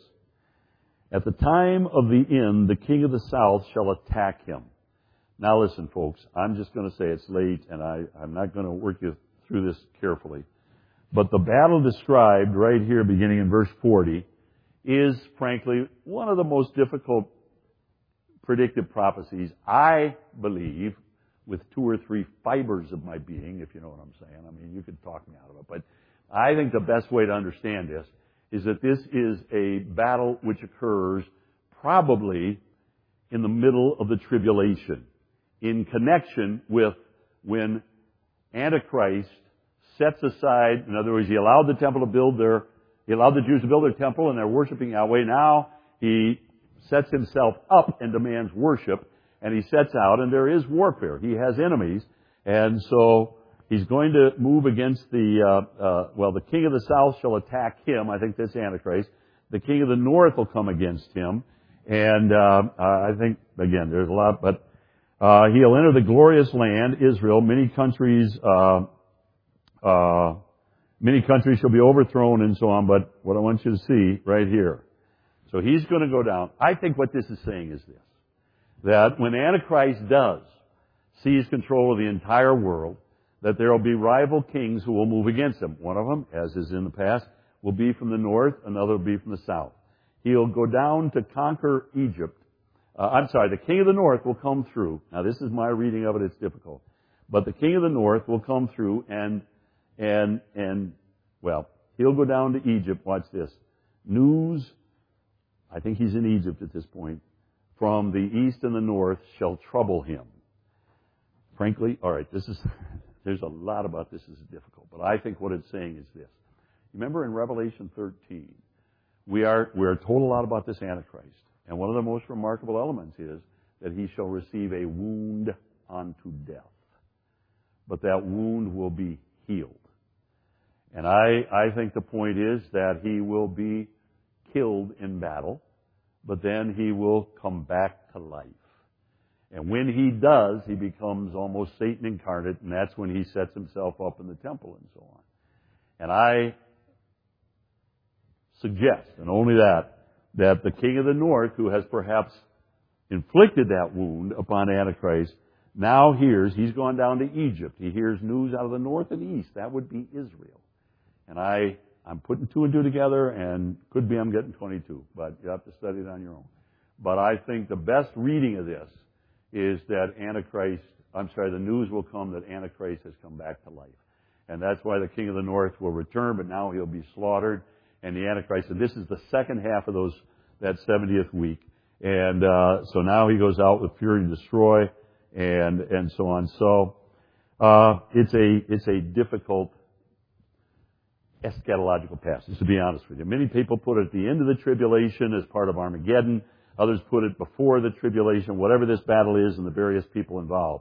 At the time of the end, the king of the south shall attack him. Now listen, folks, I'm just going to say it's late, and I, I'm not going to work you through this carefully. But the battle described right here, beginning in verse forty, is, frankly, one of the most difficult predictive prophecies, I believe, with two or three fibers of my being, if you know what I'm saying. I mean, you could talk me out of it. But I think the best way to understand this is that this is a battle which occurs probably in the middle of the tribulation, in connection with when Antichrist sets aside, in other words, he allowed the temple to build their, he allowed the Jews to build their temple and they're worshiping Yahweh. Now he sets himself up and demands worship, and he sets out, and there is warfare. He has enemies, and so he's going to move against the, uh, uh, well, the king of the south shall attack him. I think that's Antichrist. The king of the north will come against him, and uh, I think, again, there's a lot, but uh, he'll enter the glorious land, Israel. Many countries, uh, uh, many countries shall be overthrown and so on, but what I want you to see right here. So he's going to go down. I think what this is saying is this, that when Antichrist does seize control of the entire world, that there will be rival kings who will move against him. One of them, as is in the past, will be from the north, another will be from the south. He'll go down to conquer Egypt. Uh, I'm sorry, the king of the north will come through. Now this is my reading of it, it's difficult. But the king of the north will come through and, and, and, well, he'll go down to Egypt. Watch this. News, I think he's in Egypt at this point, from the east and the north shall trouble him. Frankly, all right, this is, there's a lot about this is difficult, but I think what it's saying is this. Remember in Revelation thirteen, we are, we are told a lot about this Antichrist, and one of the most remarkable elements is that he shall receive a wound unto death. But that wound will be healed. And I, I think the point is that he will be killed in battle, but then he will come back to life. And when he does, he becomes almost Satan incarnate, and that's when he sets himself up in the temple and so on. And I suggest, and only that, that the king of the north, who has perhaps inflicted that wound upon Antichrist, now hears, he's gone down to Egypt. He hears news out of the north and east. That would be Israel. And I, I'm putting two and two together, and could be I'm getting twenty-two, but you have to study it on your own. But I think the best reading of this is that Antichrist, I'm sorry, the news will come that Antichrist has come back to life. And that's why the king of the north will return, but now he'll be slaughtered. And the Antichrist, and this is the second half of those, that seventieth week. And uh, so now he goes out with fury to destroy, and and so on. So uh, it's a it's a difficult eschatological passage, to be honest with you. Many people put it at the end of the tribulation as part of Armageddon. Others put it before the tribulation, whatever this battle is and the various people involved.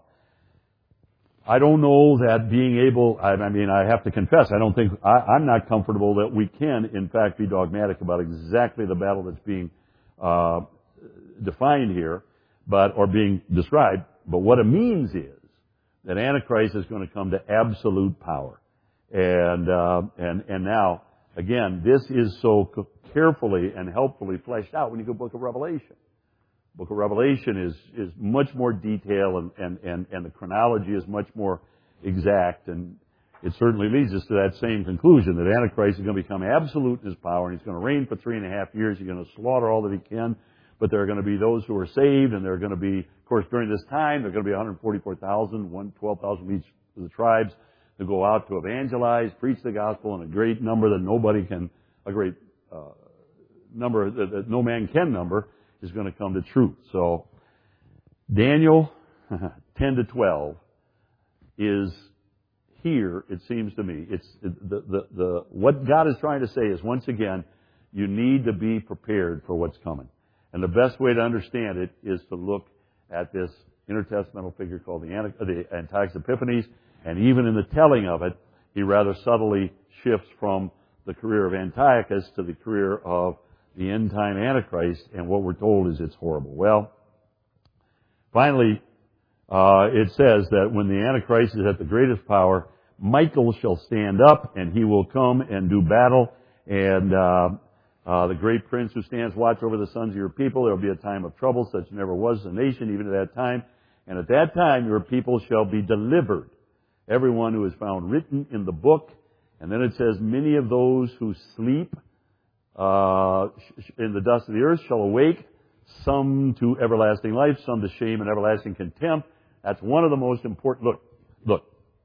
I don't know that being able, I, I mean, I have to confess, I don't think, I, I'm not comfortable that we can, in fact, be dogmatic about exactly the battle that's being uh, defined here, but, or being described. But what it means is that Antichrist is going to come to absolute power. And, uh, and, and now, again, this is so carefully and helpfully fleshed out when you go to the book of Revelation. Book of Revelation is, is much more detailed, and, and, and, and the chronology is much more exact, and it certainly leads us to that same conclusion, that Antichrist is going to become absolute in his power, and he's going to reign for three and a half years. He's going to slaughter all that he can, but there are going to be those who are saved, and there are going to be, of course, during this time, there are going to be one hundred forty-four thousand, twelve thousand each of the tribes, to go out to evangelize, preach the gospel, and a great number that nobody can, a great uh, number that, that no man can number, is going to come to truth. So, Daniel ten to twelve is here, it seems to me. It's the, the, the, what God is trying to say is, once again, you need to be prepared for what's coming. And the best way to understand it is to look at this intertestamental figure called the, Ant- the Antiochus Epiphanes, and even in the telling of it, he rather subtly shifts from the career of Antiochus to the career of the end-time Antichrist, and what we're told is it's horrible. Well, finally, uh, it says that when the Antichrist is at the greatest power, Michael shall stand up, and he will come and do battle, and uh, uh, the great prince who stands watch over the sons of your people, there will be a time of trouble, such never was a nation, even at that time. And at that time, your people shall be delivered, everyone who is found written in the book. And then it says, many of those who sleep Uh, in the dust of the earth shall awake, some to everlasting life, some to shame and everlasting contempt. That's one of the most important. Look, look.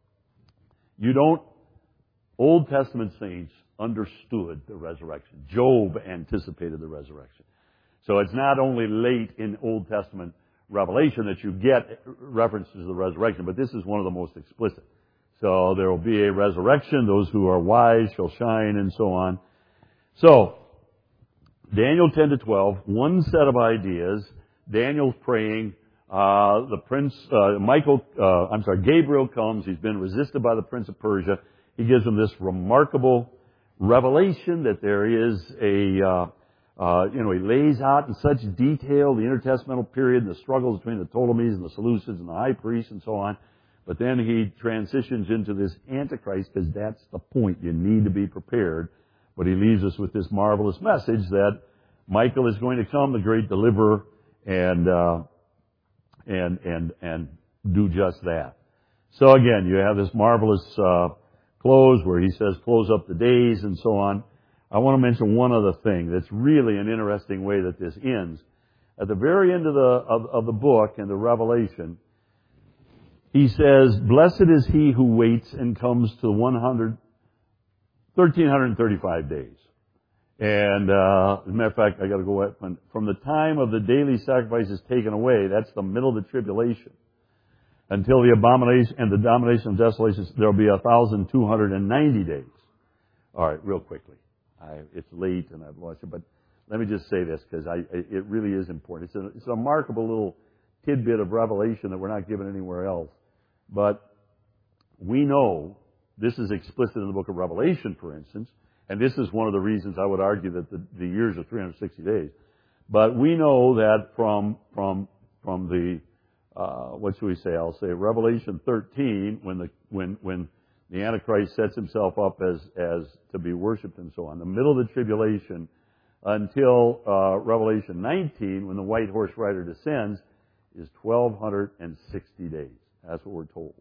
You don't, Old Testament saints understood the resurrection. Job anticipated the resurrection. So it's not only late in Old Testament revelation that you get references to the resurrection, but this is one of the most explicit. So there will be a resurrection. Those who are wise shall shine, and so on. So, Daniel ten to twelve, one set of ideas. Daniel's praying. Uh, the prince, uh, Michael, uh, I'm sorry, Gabriel comes. He's been resisted by the prince of Persia. He gives him this remarkable revelation that there is a, uh, uh, you know, he lays out in such detail the intertestamental period and the struggles between the Ptolemies and the Seleucids and the high priests and so on. But then he transitions into this Antichrist because that's the point. You need to be prepared. But he leaves us with this marvelous message that Michael is going to come, the great deliverer, and uh, and and and do just that. So again, you have this marvelous uh, close where he says, "Close up the days," and so on. I want to mention one other thing that's really an interesting way that this ends. At the very end of the of, of the book and the Revelation, he says, "Blessed is he who waits and comes to one hundred, thirteen thirty-five days." And, uh, as a matter of fact, I gotta go, from, from the time of the daily sacrifice is taken away, that's the middle of the tribulation, until the abomination and the domination of desolations, there'll be one thousand two hundred ninety days. Alright, real quickly. I, it's late and I've lost it, but let me just say this, because I, it really is important. It's a, it's a remarkable little tidbit of revelation that we're not given anywhere else. But we know, this is explicit in the book of Revelation, for instance, and this is one of the reasons I would argue that the, the years are three hundred sixty days. But we know that from from from the uh, what should we say? I'll say Revelation thirteen, when the when when the Antichrist sets himself up as as to be worshipped and so on, the middle of the tribulation until uh, Revelation nineteen, when the white horse rider descends, is twelve sixty days. That's what we're told.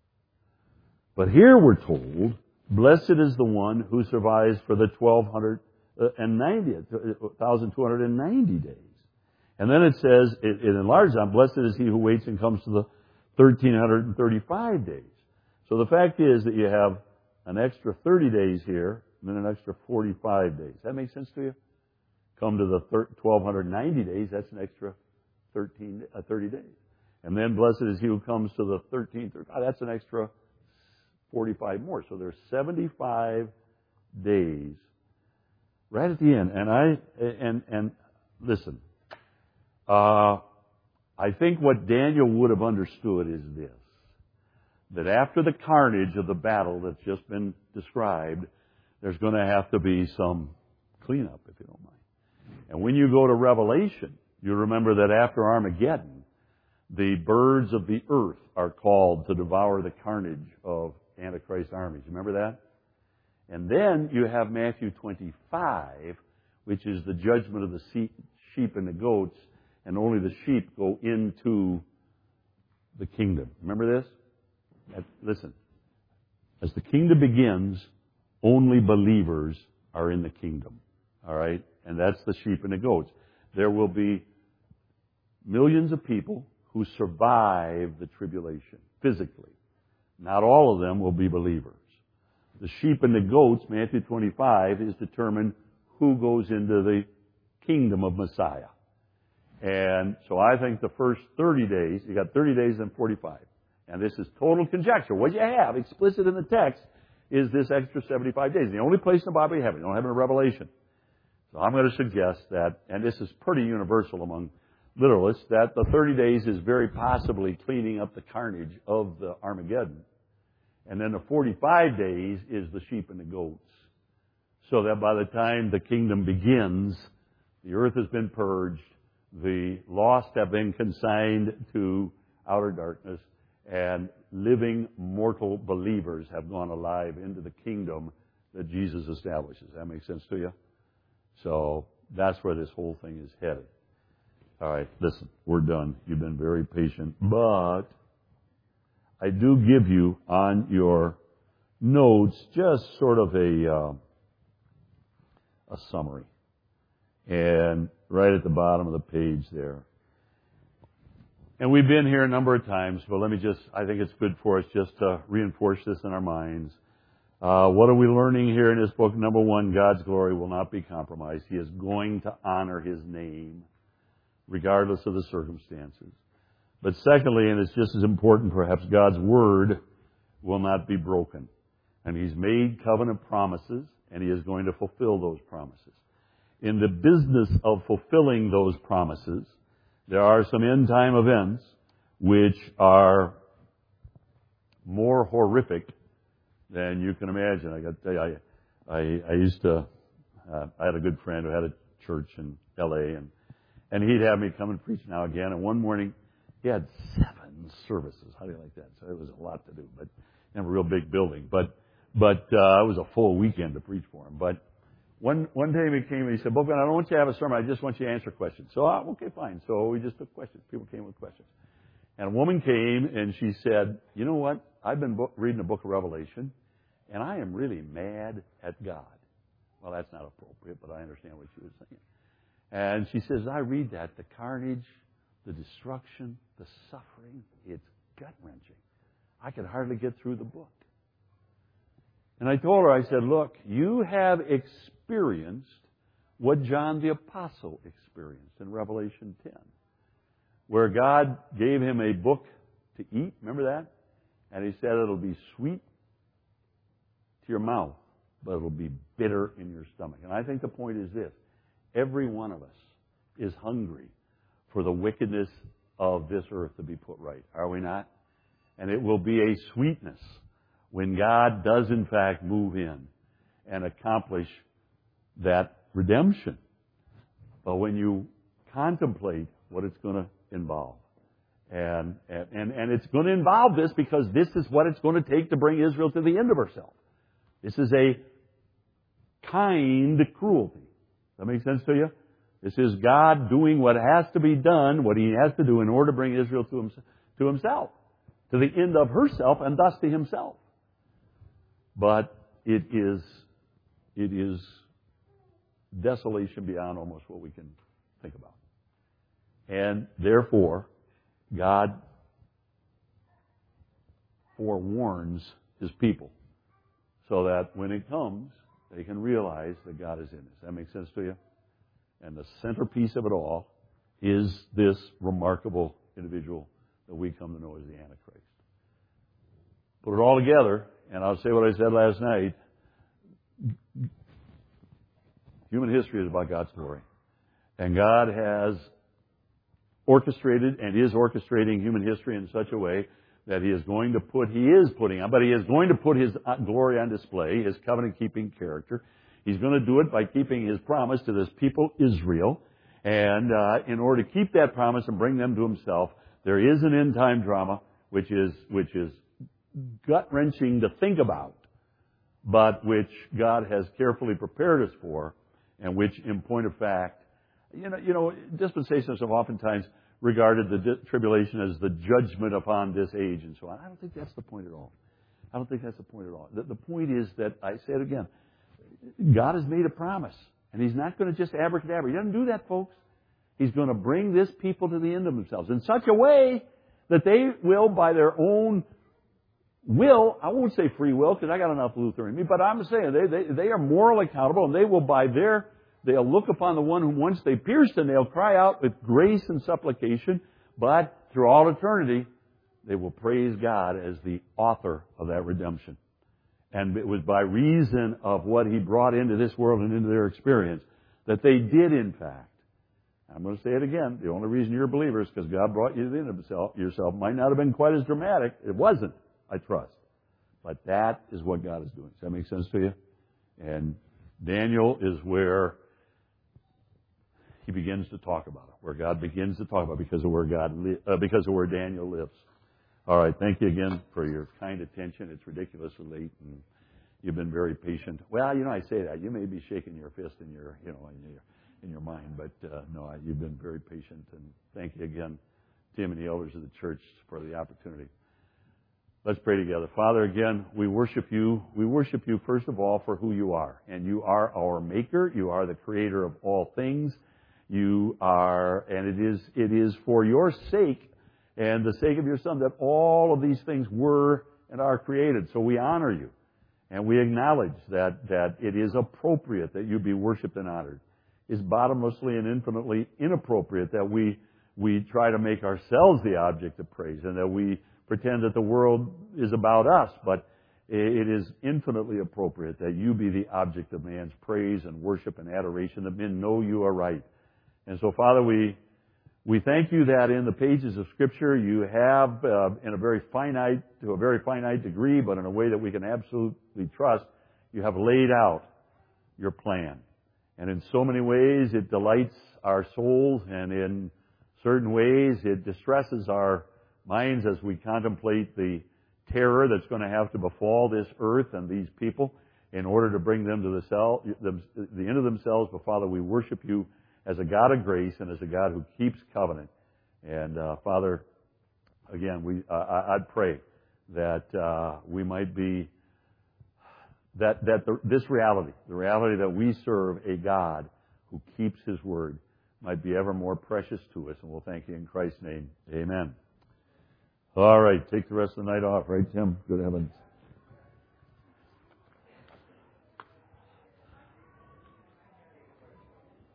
But here we're told, blessed is the one who survives for the twelve ninety, one thousand two hundred ninety days. And then it says, it, it enlarges on, blessed is he who waits and comes to the thirteen thirty-five days. So the fact is that you have an extra thirty days here, and then an extra forty-five days. That makes sense to you? Come to the twelve ninety days, that's an extra thirteen, uh, thirty days. And then blessed is he who comes to the thirteen thirty-five, that's an extra forty-five more. So there's seventy-five days right at the end. And I, and, and listen, uh, I think what Daniel would have understood is this, that after the carnage of the battle that's just been described, there's going to have to be some cleanup, if you don't mind. And when you go to Revelation, you remember that after Armageddon, the birds of the earth are called to devour the carnage of Antichrist armies. Remember that? And then you have Matthew twenty-five, which is the judgment of the sheep and the goats, and only the sheep go into the kingdom. Remember this? Listen. As the kingdom begins, only believers are in the kingdom. All right? And that's the sheep and the goats. There will be millions of people who survive the tribulation physically. Not all of them will be believers. The sheep and the goats, Matthew twenty-five, is determined who goes into the kingdom of Messiah. And so I think the first thirty days, you got thirty days and forty-five. And this is total conjecture. What you have explicit in the text is this extra seventy-five days. The only place in the Bible you have it. You don't have it in Revelation. So I'm going to suggest that, and this is pretty universal among literalists, that the thirty days is very possibly cleaning up the carnage of the Armageddon. And then the forty-five days is the sheep and the goats. So that by the time the kingdom begins, the earth has been purged, the lost have been consigned to outer darkness, and living mortal believers have gone alive into the kingdom that Jesus establishes. That makes sense to you? So that's where this whole thing is headed. All right, listen, we're done. You've been very patient, but I do give you on your notes just sort of a uh, a summary, and right at the bottom of the page there. And we've been here a number of times, but let me just, I think it's good for us just to reinforce this in our minds. Uh, what are we learning here in this book? Number one, God's glory will not be compromised. He is going to honor His name, regardless of the circumstances. But secondly, and it's just as important perhaps, God's Word will not be broken. And He's made covenant promises, and He is going to fulfill those promises. in the business of fulfilling those promises, there are some end-time events which are more horrific than you can imagine. I got to tell you, I, I, I used to, uh, I had a good friend who had a church in L A, and, and he'd have me come and preach now again. And one morning, he had seven services. How do you like that? So it was a lot to do, but in a real big building. But, but, uh, it was a full weekend to preach for him. But one, one day he came and he said, Bogan, I don't want you to have a sermon. I just want you to answer questions. So, uh, okay, fine. So we just took questions. People came with questions. And a woman came and she said, you know what? I've been book, reading the book of Revelation, and I am really mad at God. Well, that's not appropriate, but I understand what she was saying. And she says, I read that, the carnage, the destruction, the suffering, it's gut-wrenching. I could hardly get through the book. And I told her, I said, look, you have experienced what John the Apostle experienced in Revelation ten, where God gave him a book to eat. Remember that? And he said it'll be sweet to your mouth, but it'll be bitter in your stomach. And I think the point is this. Every one of us is hungry for the wickedness of this earth to be put right. Are we not? And it will be a sweetness when God does in fact move in and accomplish that redemption. But when you contemplate what it's going to involve, and, and, and it's going to involve this because this is what it's going to take to bring Israel to the end of herself. This is a kind cruelty. Does that make sense to you? This is God doing what has to be done, what He has to do in order to bring Israel to, him, to Himself, to the end of herself, and thus to Himself. But it is, it is desolation beyond almost what we can think about. And therefore, God forewarns His people so that when it comes, they can realize that God is in it. Does that make sense to you? And the centerpiece of it all is this remarkable individual that we come to know as the Antichrist. Put it all together, and I'll say what I said last night. Human history is about God's glory. And God has orchestrated and is orchestrating human history in such a way that He is going to put, He is putting on, but He is going to put His glory on display, His covenant-keeping character. He's going to do it by keeping His promise to this people, Israel. And uh, in order to keep that promise and bring them to Himself, there is an end-time drama which is which is gut-wrenching to think about, but which God has carefully prepared us for, and which, in point of fact, you know, you know, dispensationalists have oftentimes regarded the di- tribulation as the judgment upon this age and so on. I don't think that's the point at all. I don't think that's the point at all. The, the point is that, I say it again, God has made a promise, and He's not going to just abracadabra. He doesn't do that, folks. He's going to bring this people to the end of themselves in such a way that they will, by their own will, I won't say free will because I got enough Lutheran in me, but I'm saying they, they, they are morally accountable, and they will, by their, they'll look upon the one whom once they pierced, and they'll cry out with grace and supplication, but through all eternity, they will praise God as the author of that redemption. And it was by reason of what He brought into this world and into their experience that they did, in fact. I'm going to say it again. The only reason you're a believer is because God brought you to the end of himself, yourself. Might not have been quite as dramatic. It wasn't, I trust. But that is what God is doing. Does that make sense to you? And Daniel is where he begins to talk about it, where God begins to talk about it because of where God li- uh, because of where Daniel lives. All right, thank you again for your kind attention. It's ridiculously late, and you've been very patient. Well, you know, I say that. You may be shaking your fist in your, you know, in your, in your mind, but uh, no, I, you've been very patient, and thank you again, Tim and the elders of the church, for the opportunity. Let's pray together. Father, again, we worship you. We worship you, first of all, for who you are. And you are our maker. You are the creator of all things. You are, and it is, it is for your sake and the sake of your Son that all of these things were and are created. So we honor you. And we acknowledge that, that it is appropriate that you be worshiped and honored. It's bottomlessly and infinitely inappropriate that we, we try to make ourselves the object of praise and that we pretend that the world is about us. But it is infinitely appropriate that you be the object of man's praise and worship and adoration, that men know you are right. And so, Father, we we thank you that in the pages of Scripture you have, uh, in a very finite, to a very finite degree, but in a way that we can absolutely trust, you have laid out your plan. And in so many ways it delights our souls, and in certain ways it distresses our minds as we contemplate the terror that's going to have to befall this earth and these people in order to bring them to the, cell, the, the end of themselves. But Father, we worship you as a God of grace and as a God who keeps covenant. And uh, Father, again, we uh, I'd pray that uh, we might be, that, that the, this reality, the reality that we serve a God who keeps His word, might be ever more precious to us. And we'll thank you in Christ's name. Amen. All right, take the rest of the night off, right, Tim? Good heavens.